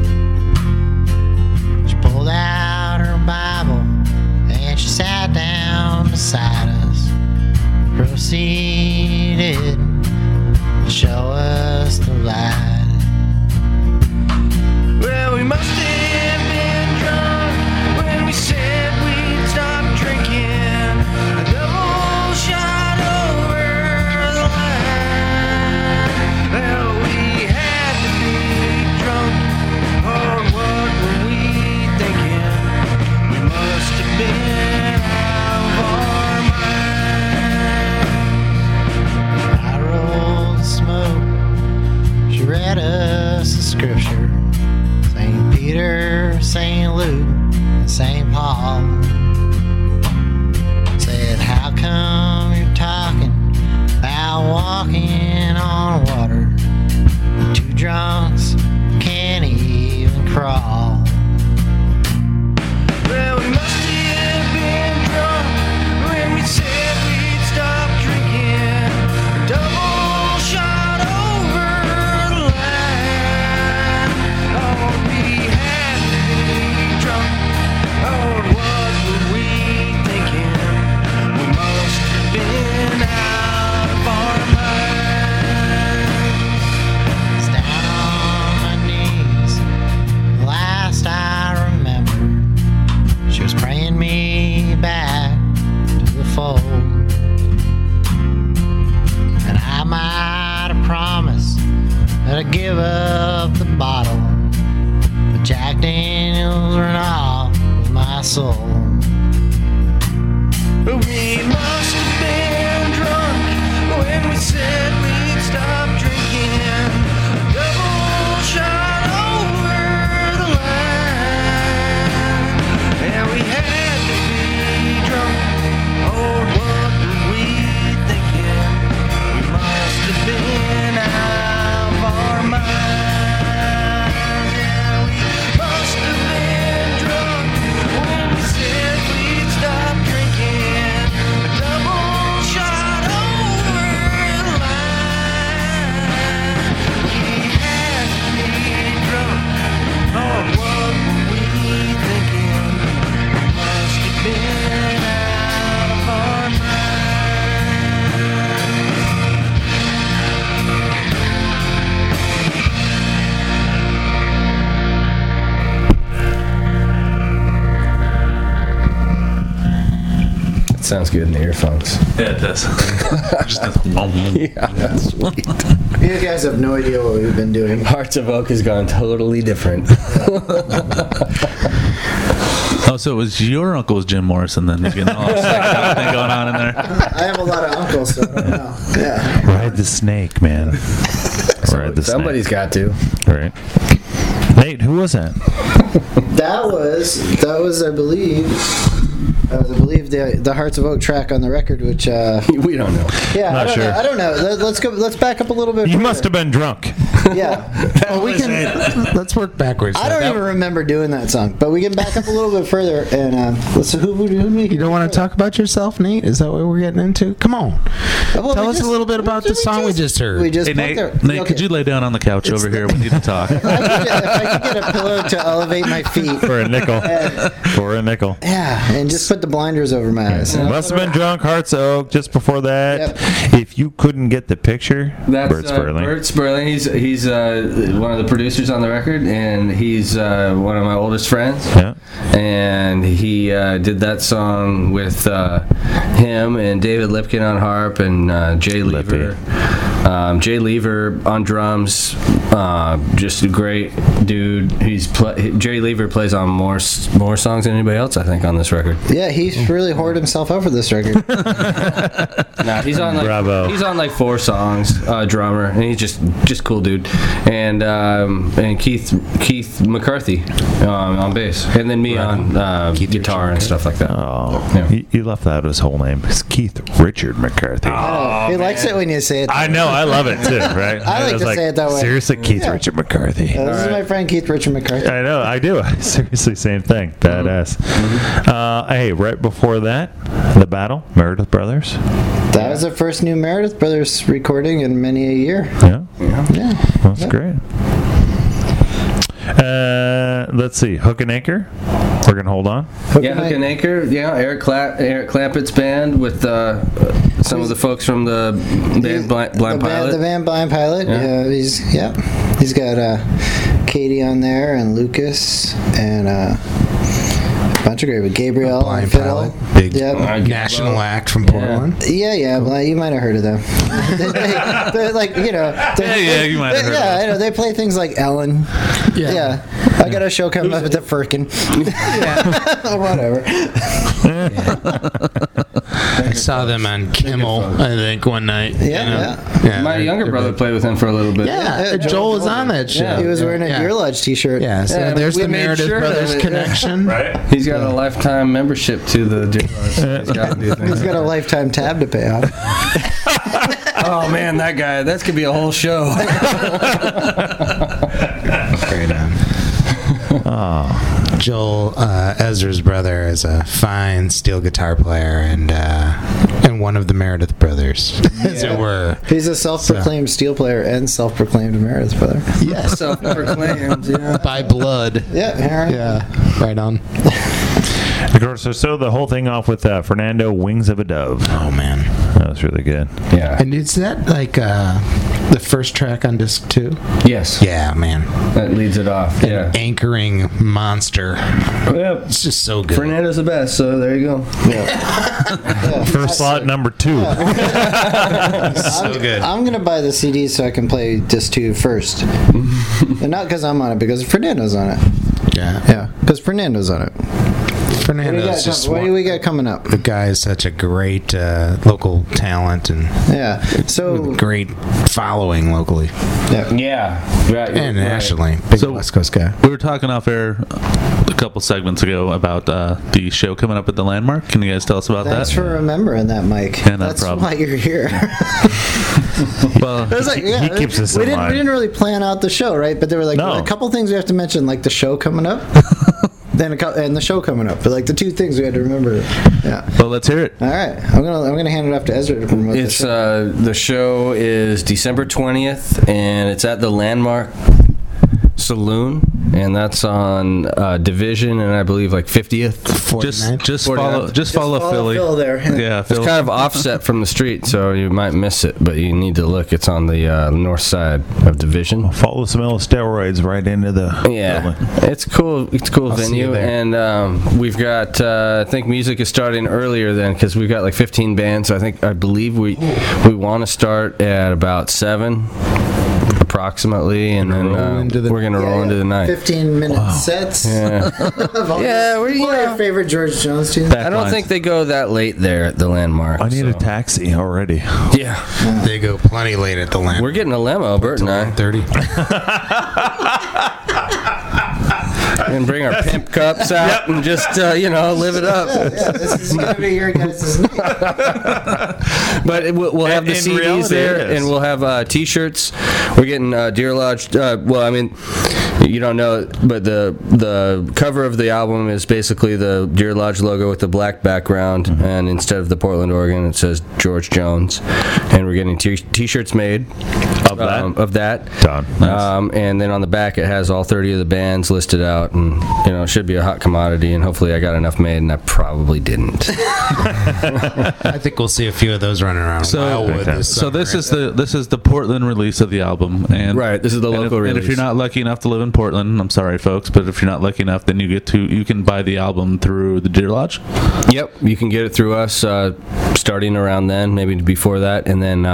She pulled out her Bible and she sat down beside us. Proceeded to show us the light. Well, we must have been drunk when we said we'd stop drinking. A double shot. Read us a scripture, St. Peter, St. Luke, and St. Paul. Said, how come you're talking about walking on water? Two drunks can't even crawl. Well, we must have been drunk when we said we'd stop drinking. Double shot over. I'd give up the bottle, but Jack Daniels ran off with my soul. We must have been drunk when we said we'd stop drinking. A double shot over the line, and we had to be drunk. Oh, what were we thinking? We must have been out of our minds. Yeah, we must have been drunk when we said we'd stop drinking. A double shot over the line. sounds good in the earphones. Yeah, it does. Yeah, that's sweet. You guys have no idea what we've been doing. Hearts of Oak has gone totally different. Oh, so it was your uncle's Jim Morrison then? He's getting all psyched out thing going on in there. I have a lot of uncles, so I don't know. Yeah. Ride the snake, man. Ride the Somebody's got to. snake. Right. Nate, who was that? That was, I believe, the Hearts of Oak track on the record, which We don't know. yeah, Not sure. I don't know. Let's go. Let's back up a little bit. You further. must have been drunk. Yeah. Well, we can. Let's work backwards. I don't even remember doing that song, but we can back up a little bit further and let's. Who You don't want to talk about yourself, Nate? Is that what we're getting into? Come on. Well, Tell us a little bit about the song we just heard. We just Hey, put Nate, there. Nate, Okay. could you lay down on the couch over here? We need to talk. If I could get a pillow to elevate my feet. For a nickel. For a nickel. Yeah, and just put the blinders over my eyes. Must have been drunk, Hearts of Oak, just before that. If you couldn't get the picture, That's Bert Sperling. Bert Sperling. He's one of the producers on the record, and he's one of my oldest friends. Yeah. And he did that song with him and David Lipkin on harp and Jay Lever. Jay Lever on drums, just a great dude. Jay Lever plays on more songs than anybody else, I think, on this record. Yeah, he's really whored himself out for this record. Nah, he's on like Bravo. He's on like 4 songs, drummer, and he's just cool dude. And Keith McCarthy on bass, and then me on guitar and stuff like that. Oh, Yeah. you left out his whole name. It's Keith Richard McCarthy. He likes it when you say it. I know, I love it too, right? I like was to say it that way. Seriously, Keith Yeah. Richard McCarthy. This is my friend Keith Richard McCarthy. I know, I do. Seriously, same thing. Badass. Hey, right before that, The Battle, Meredith Brothers. That was the first new Meredith Brothers recording in many a year. Yeah, Yeah. that's great. Let's see, Hook and Anchor. We're gonna hold on. Hook and Anchor. Yeah, Eric Clappett's band with some of the folks from the band Blind Pilot. The band Blind Pilot. Yeah. He's got Katie on there and Lucas and a bunch of great. Gabriel Blind on fiddle. Pilot, big Yep. national act from Portland. Yeah, well, you might have heard of them. They're like, you know. Yeah, you might have heard of Yeah, I know. They play things like Ellen. Yeah. I got a show coming up at the Firkin. Whatever. I saw them on Kimmel, I think, one night. Yeah. My younger brother played with him for a little bit. Yeah, Joel was on that show. He was wearing a Deer Lodge t-shirt. Yeah, so Yeah, there's we the made Meredith sure Brothers that- connection. Right. He's got a lifetime membership to the Deer Lodge. He's got to do things. He's got a lifetime tab to pay off. Oh man, that guy. That could be a whole show. Great on. Joel Ezra's brother is a fine steel guitar player and one of the Meredith brothers, as it were. He's a self-proclaimed steel player and self-proclaimed Meredith brother. Yes, Self-proclaimed, yeah. by blood. Yeah, Aaron. Yeah, right on. Of course, so the whole thing off with Fernando Wings of a Dove. Oh man, That was really good. Yeah. and is that like the first track on disc 2? Yes. Yeah, man, That leads it off. an Yeah. anchoring monster. Yep. It's just so good. Fernando's the best, so there you go. First slot number 2. So good. I'm gonna buy the CD so I can play disc 2 first, and not because I'm on it, because Fernando's on it. Yeah, Because Fernando's on it. Fernando's just What do we got coming up? the guy is such a great local talent and Yeah. So great following locally Yeah. Right. and nationally. Big So- West Coast guy. We were talking off air a couple segments ago about the show coming up at the Landmark. Can you guys tell us about thanks that? for remembering that, Mike. Yeah, no That's problem. why you're here. Well, It was like, he keeps us we in didn't, mind. we didn't really plan out the show, right? But there were like No. a couple things we have to mention, like the show coming up, then and the show coming up. But like the two things we had to remember. Yeah. well, let's hear it. All right. I'm gonna hand it off to Ezra to promote It's the show. the show is December 20th, and it's at the Landmark Saloon, and that's on Division and I believe like 50th. Just follow Philly. Phil there. Yeah, Phil. It's kind of offset from the street, so you might miss it, but you need to look. It's on the north side of Division. Follow some little steroids right into the building. It's cool. It's a cool I'll see you venue, there. and we've got. I think music is starting earlier then because we've got like 15 bands. I believe we want to start at about 7. Approximately, and then we're gonna roll into the night. 15-minute sets. Yeah, yeah. What are your favorite George Jones tunes? I don't think they go that late there at the Landmark. I need a taxi already. Yeah, They go plenty late at the Landmark. we're getting a limo, Bert and I. 30. And bring our pimp cups out and just live it up. Yeah, this is gonna be your guys' night. But we'll have the In CDs reality, there, it is. and we'll have T-shirts. We're getting Deer Lodge. Well, I mean, you don't know, but the cover of the album is basically the Deer Lodge logo with the black background, and instead of the Portland, Oregon, it says George Jones. And we're getting T-shirts made of that. Done. Nice. And then on the back, it has all 30 of the bands listed out, and it should be a hot commodity. And hopefully, I got enough made, and I probably didn't. I think we'll see a few of those running around Wildwood this So summer. this is the Portland release of the album, and Right, this is the local And if release. you're not lucky enough to live in Portland, I'm sorry, folks, but if you're not lucky enough, then you can buy the album through the Deer Lodge. Yep, you can get it through us starting around then, maybe before that, and then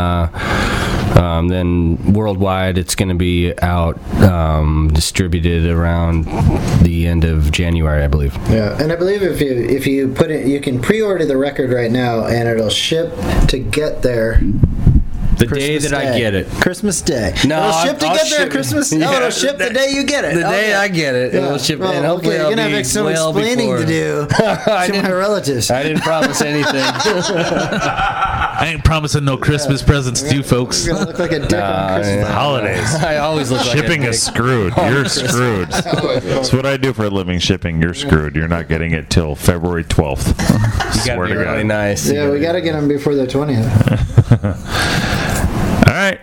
worldwide it's going to be out distributed around the end of January, I believe. Yeah, and I believe if you put it, you can pre-order the record right now, and it'll ship to get there. The day that I get it. Christmas Day. No, it'll ship to I'll get there ship- Christmas. Yeah. No, it'll ship the day you get it. The day I get it, it'll ship, Well, and hopefully okay, I'll you're gonna be have some well explaining before. to do I to my didn't- relatives. I didn't promise anything. I ain't promising no Christmas presents to you folks. You're gonna look like a dick on Christmas. Holidays. I always look like Shipping a is dick. screwed. You're screwed. That's what I do for a living. Shipping. You're screwed. You're not getting it till February 12th. You gotta Swear be to really God. nice. Yeah, we got to get them before the 20th. All right.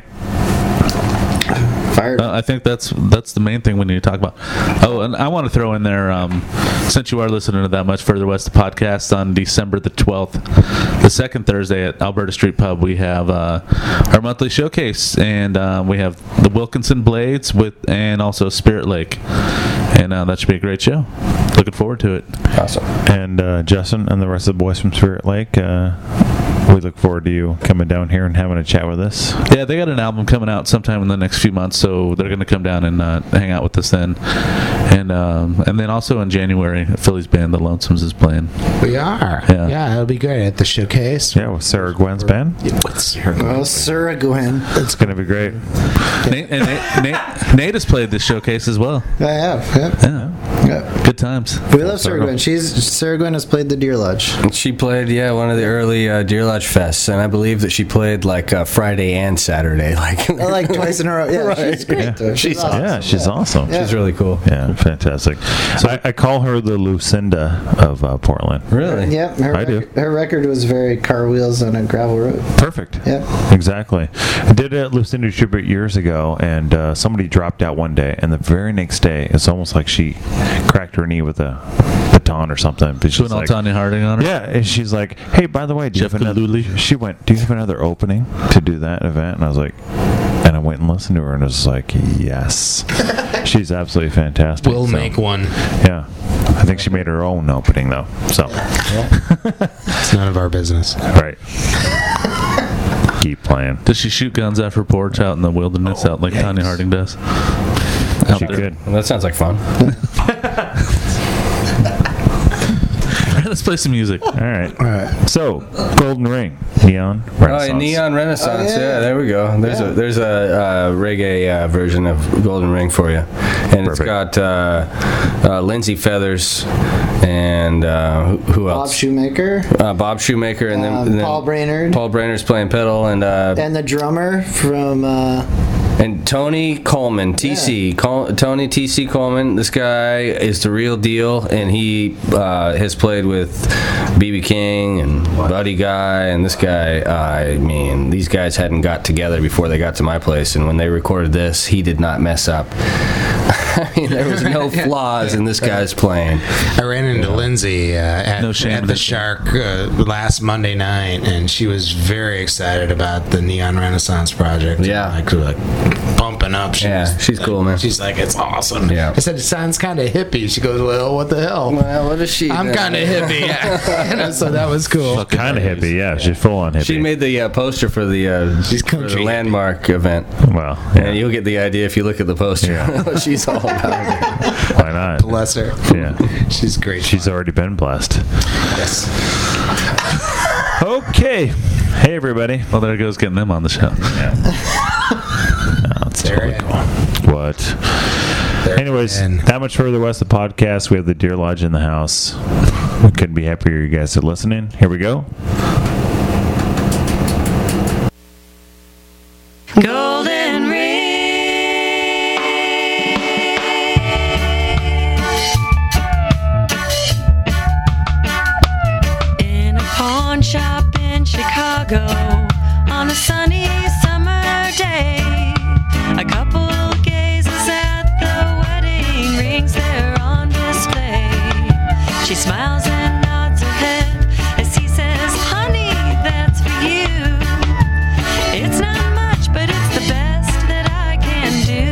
Fired. I think that's the main thing we need to talk about. Oh, and I want to throw in there, since you are listening to That Much Further West, the podcast on December the 12th, the second Thursday at Alberta Street Pub, we have our monthly showcase, and we have the Wilkinson Blades and also Spirit Lake, and that should be a great show. Looking forward to it. Awesome. And Justin and the rest of the boys from Spirit Lake, we look forward to you coming down here and having a chat with us. Yeah, they got an album coming out sometime in the next few months, so they're going to come down and hang out with us then. And then also in January, Philly's band, The Lonesomes, is playing. We are. Yeah. Yeah, it'll be great at the showcase. Yeah, with Sarah Gwen's band. What's Sarah Oh, Sarah Gwen. It's going to be great. Nate has played this showcase as well. I have. Yep. Yeah, Yep. good times. We love Sarah Gwen. Sarah Gwen has played the Deer Lodge. She played, one of the early Deer Lodge fests, and I believe that she played like Friday and Saturday, like Twice in a row. Yeah, Right. she's great. Though. She's awesome. Yeah, she's awesome. Yeah. She's really cool. Yeah, fantastic. I call her the Lucinda of Portland. Really? Yep. Her I do. Her record was very car wheels on a gravel road. Perfect. Yep. Exactly. I did a Lucinda tribute years ago, and somebody dropped out one day, and the very next day, it's almost like she cracked her knee with a baton or something. But She she's went all like, Tanya Harding on her. yeah, and she's like, "Hey, by the way, do you Jeff have another?" Galooly. She went, "Do you have another opening to do that event?" And I was like, and I went and listened to her, and I was like, "Yes, she's absolutely fantastic." We'll So, make one. Yeah, I think she made her own opening though. So, It's none of our business. right. Keep playing. Does she shoot guns off her porch out in the wilderness, out like Tanya Harding does? She could. Well, that sounds like fun. Let's play some music. All right. So, Golden Ring, Neon Renaissance. Oh, Neon Renaissance. Oh, yeah. There we go. There's a reggae version of Golden Ring for you, and Perfect. it's got Lindsay Feathers and who Bob else? Shoemaker. Bob Shoemaker, and then Paul Brainerd. Paul Brainerd's playing pedal, and And the drummer from And Tony Coleman, TC, Tony TC Coleman. This guy is the real deal, and he has played with BB King and Buddy Guy. And this guy, I mean, these guys hadn't got together before they got to my place, and when they recorded this, he did not mess up. I mean, there was no flaws in this guy's playing. I ran into Lindsay at the Shark last Monday night, and she was very excited about the Neon Renaissance project. Yeah, like bumping up. She's cool, man. She's like, it's awesome. Yeah. I said, it sounds kind of hippie. She goes, well, what the hell? Well, what is she? I'm kind of hippie. Yeah. So that was cool. Kind of hippie, yeah. She's full on hippie. She made the poster for the landmark event. Well, and you'll get the idea if you look at the poster. Yeah. She's all about it. Why not? Bless her. Yeah. She's great. She's already been blessed. Yes. Okay. Hey, everybody. Well, there goes getting them on the show. Yeah. That's totally cool. What? Anyways, that much further west of the podcast, we have the Deer Lodge in the house. We couldn't be happier you guys are listening. Here we go. Golden ring in a pawn shop in Chicago on a sunny summer day. A couple gazes at the wedding rings there on display. She smiles and nods her head as he says, "Honey, that's for you." It's not much, but it's the best that I can do.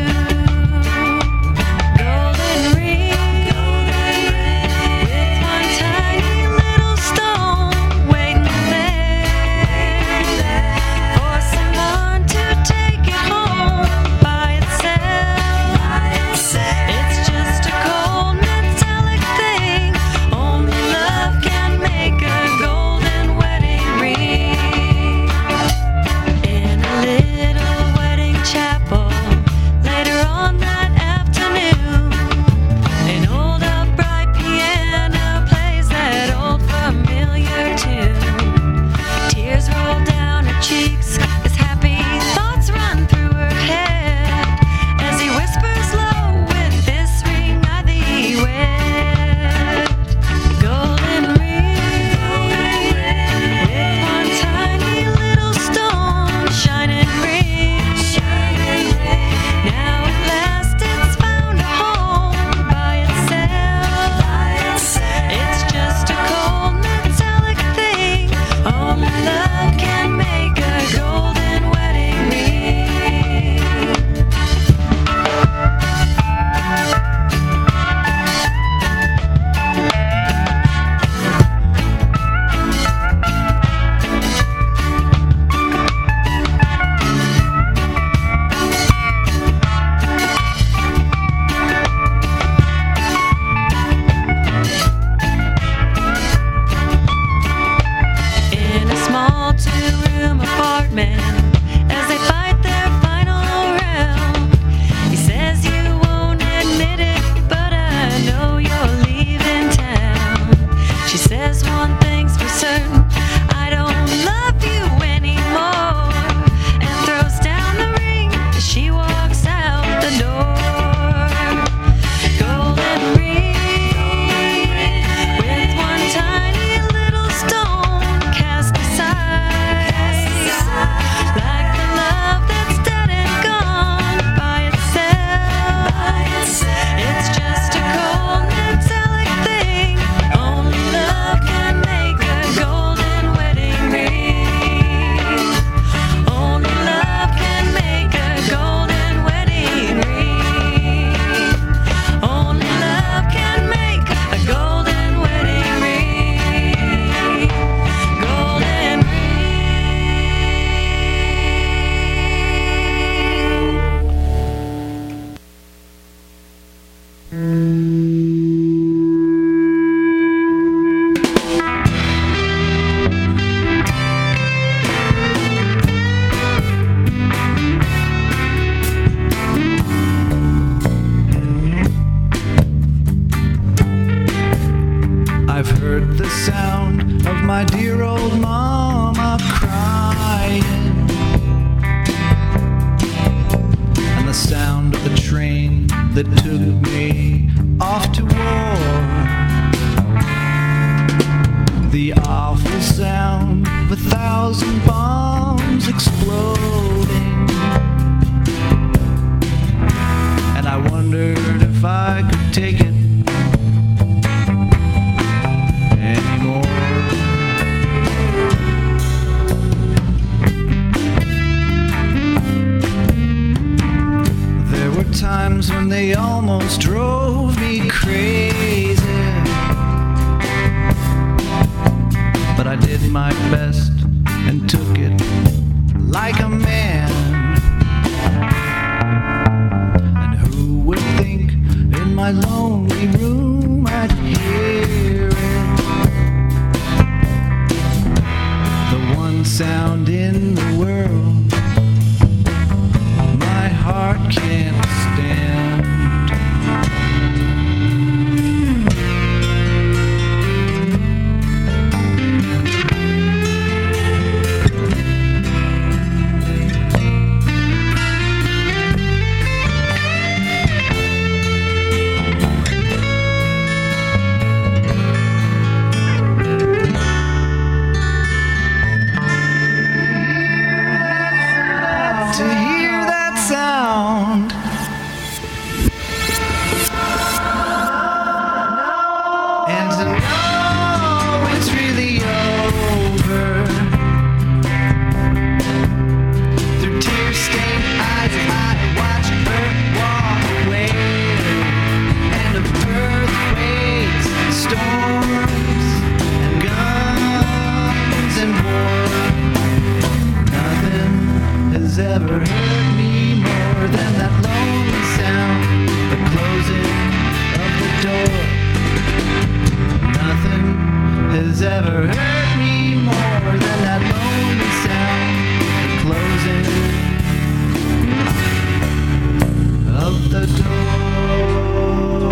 Golden ring, with one tiny little stone waiting there for someone to take it home by itself. It's just a cold metallic thing. Only love can make a golden wedding ring. In a little wedding chapel later on that afternoon, an old upright piano plays that old familiar tune. Tears roll down her cheeks as happy thoughts run through her head as he whispers low, "With this ring I thee wed." Golden ring, with one tiny little stone shining ring. Now at last it's found a home by itself. It's just a cold metallic thing. Only love can make a golden wedding ring. In a small two-room apartment, as they fight their final round, he says, "You won't admit it, but I know you're leaving town." She says, "One thing's for certain, I don't love you anymore," and throws down the ring as she walks out the door. Golden ring, with one tiny little stone cast aside, like the love that's dead and gone by itself. It's just a cold metallic thing. Only love can make a golden wedding ring. Only love can make a golden wedding ring. Only love can make a golden wedding ring. Golden ring. I've heard the sound of my dear old mama crying. that took me off to war. The awful sound of 1,000 bombs exploding. And I wondered if I could take it anymore. There were times when they almost drove me crazy, but I did my best and took it like a man. And who would think in my lonely room I'd hear it? The one sound in the world my heart can't stand. To hear that sound, and to know it's really over. Through tear-stained eyes, I watch her walk away. And of earthquakes, storms, and guns and war, nothing has ever hurt me more than that lonely sound, the closing of the door. Nothing has ever hurt me more than that lonely sound, the closing of the door.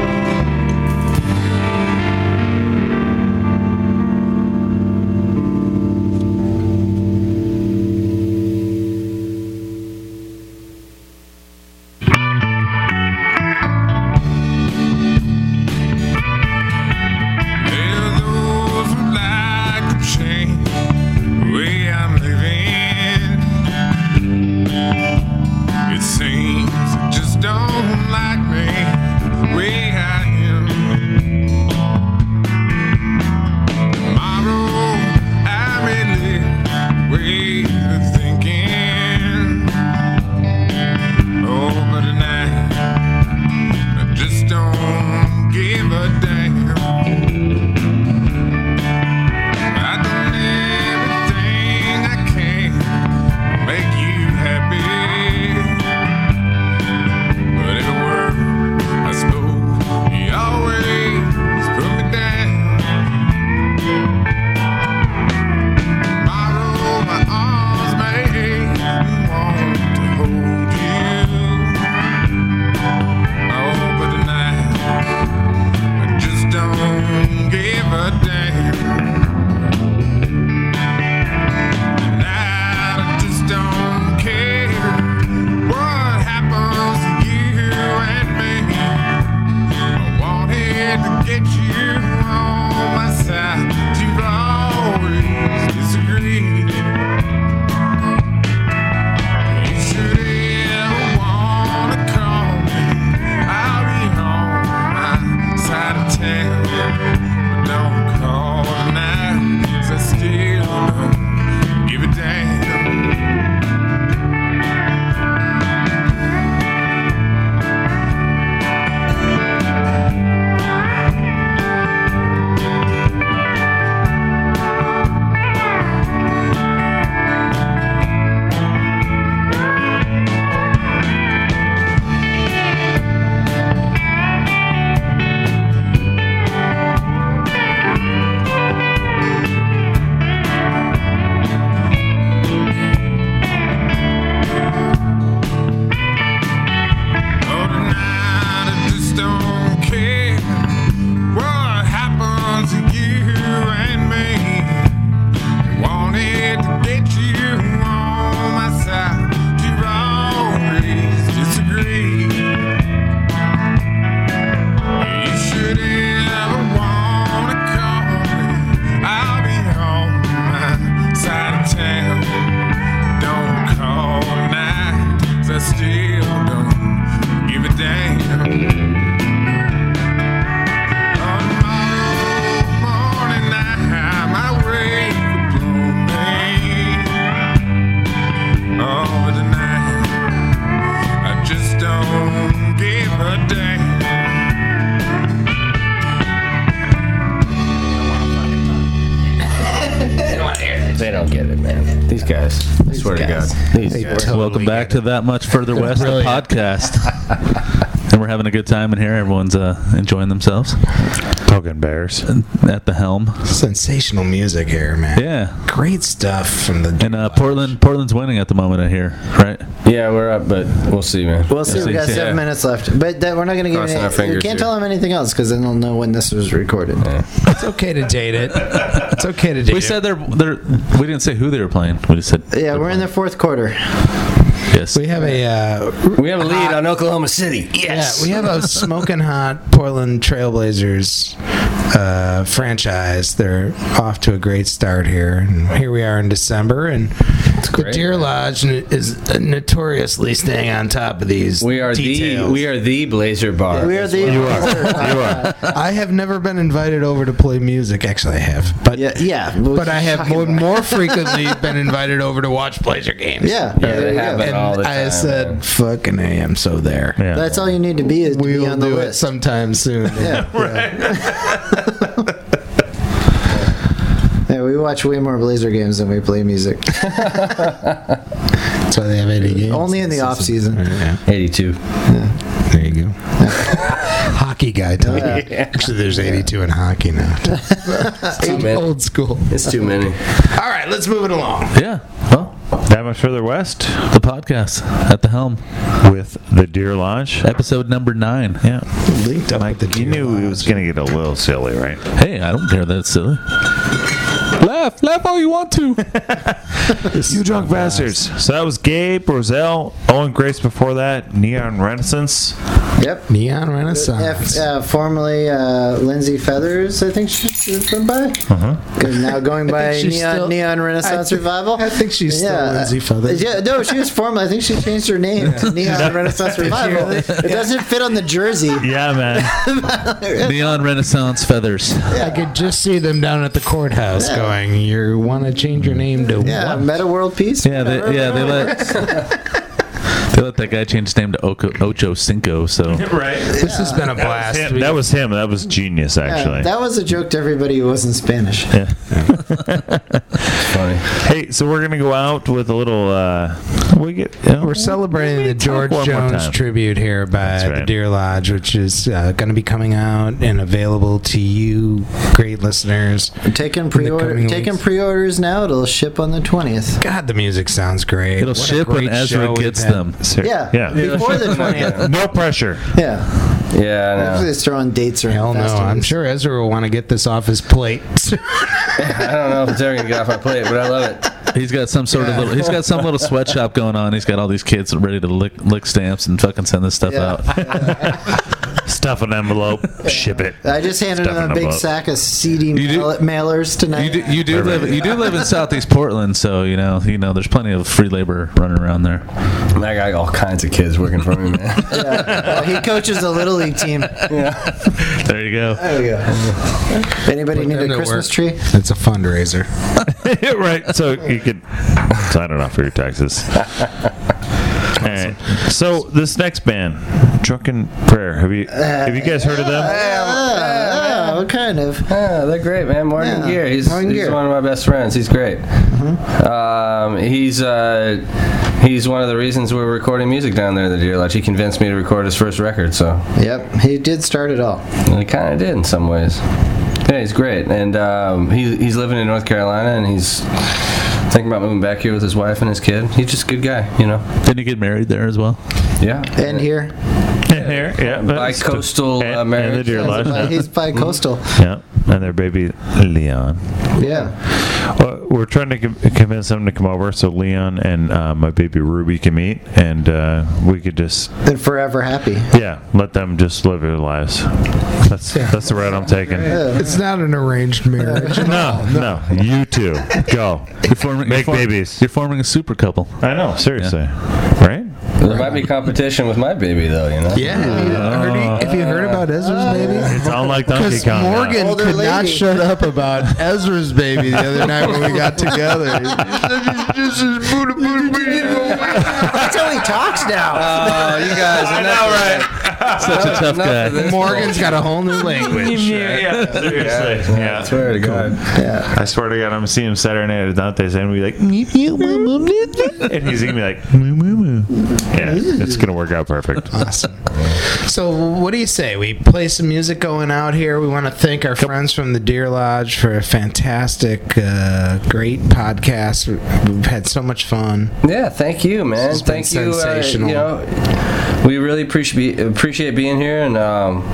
There's those who like to change the way I'm living. It seems they just don't like me the way I am. Tomorrow I may live the way they're thinking. Oh, but tonight I just don't give a damn. I done everything I can to make you happy, but every word I spoke, you always put me down. Tomorrow my arms may want to hold you. Oh, but tonight I just don't give a damn. Tonight I just don't care what happens to you and me. I wanted to get you on my side, but you've always disagreed. You should ever wanna call me, I'll be on my side of town. But don't call tonight, 'cause I still don't give a damn. get it, man. These guys, I swear to God. Welcome back to That Much Further West, the podcast. And we're having a good time in here. Everyone's enjoying themselves. Poking bears. At the helm. Sensational music here, man. Yeah. Great stuff from the... And Portland's winning at the moment, I hear, right? Yeah, we're up, but we'll see, man. We'll see. We got 7 minutes left. But we're not going to give Crossing our any... fingers You can't here. tell them anything else, because then they'll know when this was recorded. It's okay to date it. It's okay to date it. We said we didn't say who they were playing. We just said... Yeah, we're in the fourth quarter. Yes. We have a lead on Oklahoma City. Yes. Yeah, we have a smoking hot Portland Trailblazers franchise. They're off to a great start here, and here we are in December, and the Deer Lodge is notoriously staying on top of these. We are the Blazer Bar. We are the... You are. I have never been invited over to play music. Actually, I have, but yeah. But I have more frequently been invited over to watch Blazer games. Yeah, they happen all the time. I said, "Fucking A, I'm so there." Yeah. That's all you need to be is to be We'll on the do it list. sometime soon. Yeah, Yeah, we watch way more Blazer games than we play music. That's why they have 80 games. Only in the off season. Yeah. 82. There you go. Hockey guy talk. Actually, there's 82 in hockey now. Too many. Old school. It's too many. All right, let's move it along. Yeah. Well, That Much Further West the podcast at the helm. with the Deer Lodge. Episode number 9. Yeah. Linked up Mike, with the you Deer knew it Lodge. was going to get a little silly, right? Hey, I don't care that it's silly. Laugh all you want to. You drunk bastards. So that was Gabe, Roselle, Owen Grace before that, Neon Renaissance. Yep. Neon Renaissance. Formerly Lindsay Feathers, I think she went by. Now going by she's still- Neon Renaissance Revival. I think she's still Lindsay Feathers. Yeah, no, she was formerly. I think she changed her name to Neon Renaissance Revival. It doesn't fit on the jersey. Yeah, man. Neon Renaissance Feathers. I could just see them down at the courthouse going, "You want to change your name to Yeah, what?" Meta World Peace. Yeah, they let that guy change his name to Ocho Cinco. So Right. This has been a blast. That was him. That was genius, actually. That was a joke to everybody who wasn't Spanish. Yeah. Funny. Hey, so we're gonna go out with a little. We're celebrating the George one more Jones time. tribute here by That's the right. Deer Lodge, which is going to be coming out and available to you, great listeners. Taking coming pre-orders now. It'll ship on the 20th. God, the music sounds great. it'll What a ship when great Ezra show we've gets had. them. Yeah, Yeah. before the 20th. No pressure. Yeah, Yeah, I know. usually it's throwing dates around. Hell no, festivals. I'm sure Ezra will want to get this off his plate. I don't know if it's ever gonna get off my plate, but I love it. He's got some sort of little. He's got some little sweatshop going on. He's got all these kids ready to lick stamps and fucking send this stuff Yeah. out. Stuff an envelope. Ship it. I just handed Stuff him in a a big book. sack of CD You do- mailers tonight. You do live in Southeast Portland, so you know there's plenty of free labor running around there. And I got all kinds of kids working for me, man. Well, he coaches the Little League team. There you go. There we go. Anybody need a Into Christmas work. tree? It's a fundraiser. Right. So you could sign it off for your taxes. All right. So this next band, Drunken Prayer. Have you guys heard of them? What kind of? Yeah, they're great, man. Morgan Yeah, Gear. He's Morgan Gear. one of my best friends. He's great. He's one of the reasons we're recording music down there at the Deer Lodge. He convinced me to record his first record, so Yep, he did start it all. he kind of did in some ways. Yeah, he's great, and he's living in North Carolina, and he's thinking about moving back here with his wife and his kid. He's just a good guy, you know. Didn't he get married there as well? Yeah. And here, Here, yeah. Bi-coastal and marriage. the Deer Lodge. he's bi-coastal. Yeah, and their baby Leon. Yeah. Well, we're trying to convince them to come over so Leon and my baby Ruby can meet, and we could just And forever happy. let them just live their lives. That's the route I'm taking. It's not an arranged marriage. No, you two go make babies. You're forming a super couple. I know, seriously, right? There might be competition with my baby, though, you know? Yeah, have you heard about Ezra's baby? It's all like Donkey Because Kong. now. Morgan Older could not lady. shut up about Ezra's baby the other night when we got together. That's how he talks now. Oh, you guys. I know, right? Such a tough guy. Morgan's got a whole new language. Yeah, seriously. Yeah. I swear to God. Yeah. I swear to God, I'm seeing him Saturday night at Dante's and be like, meep, meep, moo, moo, moo, and he's gonna be like, moo, moo, moo. Yeah, it's gonna work out perfect. Awesome. So, what do you say? We play some music going out here. We want to thank our friends from the Deer Lodge for a fantastic, great podcast. We've had so much fun. Yeah, thank you, man. This has been Thank you. sensational. We really appreciate being here, and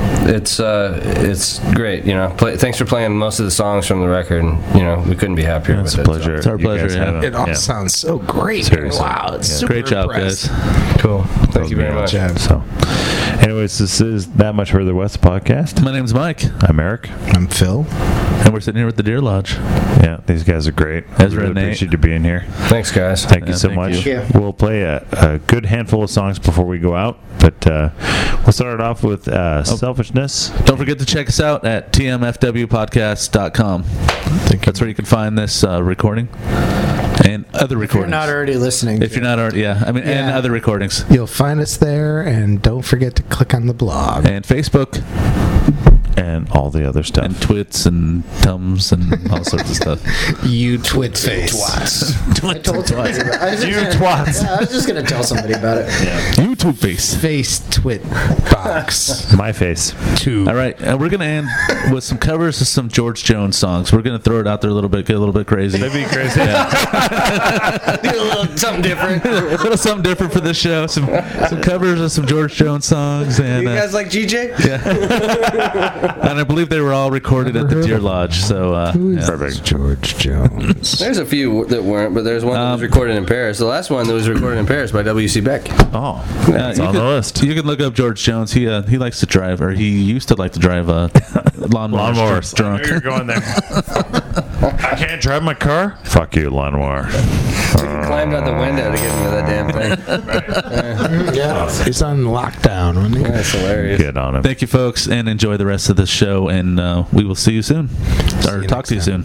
it's great. Thanks for playing most of the songs from the record. And, we couldn't be happier It's with a it. pleasure. It's our You pleasure, guys yeah. have It all sounds so great. Seriously. Wow, it's Yeah. super Great job, So, guys. cool. Thank you very much. So, anyways, this is That Much Further West podcast. My name's Mike, I'm Eric. I'm Phil. and we're sitting here with the Deer Lodge. Yeah, these guys are great. Ezra really and Nate. appreciate you being here. Thanks, guys. Thank you Yeah, so thank much. you. We'll play a good handful of songs before we go out, but we'll start it off with Selfishness. Don't forget to check us out at tmfwpodcast.com. That's where you can find this recording and other If recordings. you're not already listening. If you're not already, and Yeah. other recordings. You'll find us there, and don't forget to click on the blog. And Facebook, And all the other stuff. and Twits, and Tums, and all sorts of stuff. You twit face. I told somebody about it. I was just twats. Yeah, I was just going to tell somebody about it. YouTube face. Face twit box. My face. Two. All right, we're going to end with some covers of some George Jones songs. We're going to throw it out there a little bit, get a little bit crazy. That'd be crazy. Do a little something different. A little something different for this show. Some covers of some George Jones songs. And, You guys like GJ? and I believe they were all recorded at the Deer Lodge. So Perfect. George Jones. There's a few that weren't, but there's one that was recorded in Paris. The last one that was recorded in Paris by W.C. Beck. Oh, it's on the list. You can look up George Jones. He likes to drive, or he used to like to drive lawnmowers drunk. You're going there. I can't drive my car? Fuck you, lawnmower. Climbed out the window to get into that damn thing. Yeah. He's on lockdown, wasn't he? That's hilarious. Get on him. Thank you, folks, and enjoy the rest of the show. And we will see you soon, or talk to you soon.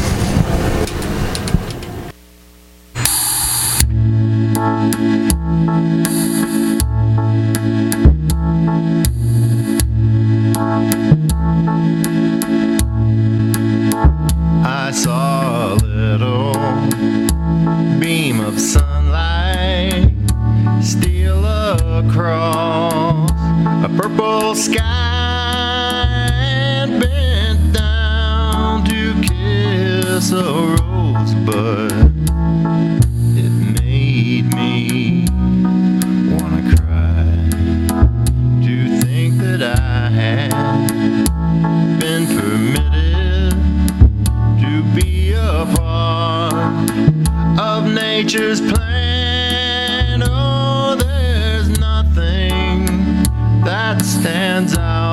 I saw a little beam of sunlight steal across a purple sky and bent down to kiss a rosebud. It made me wanna cry to think that I had been permitted to be a part of nature's plan. Oh, there's nothing that stands out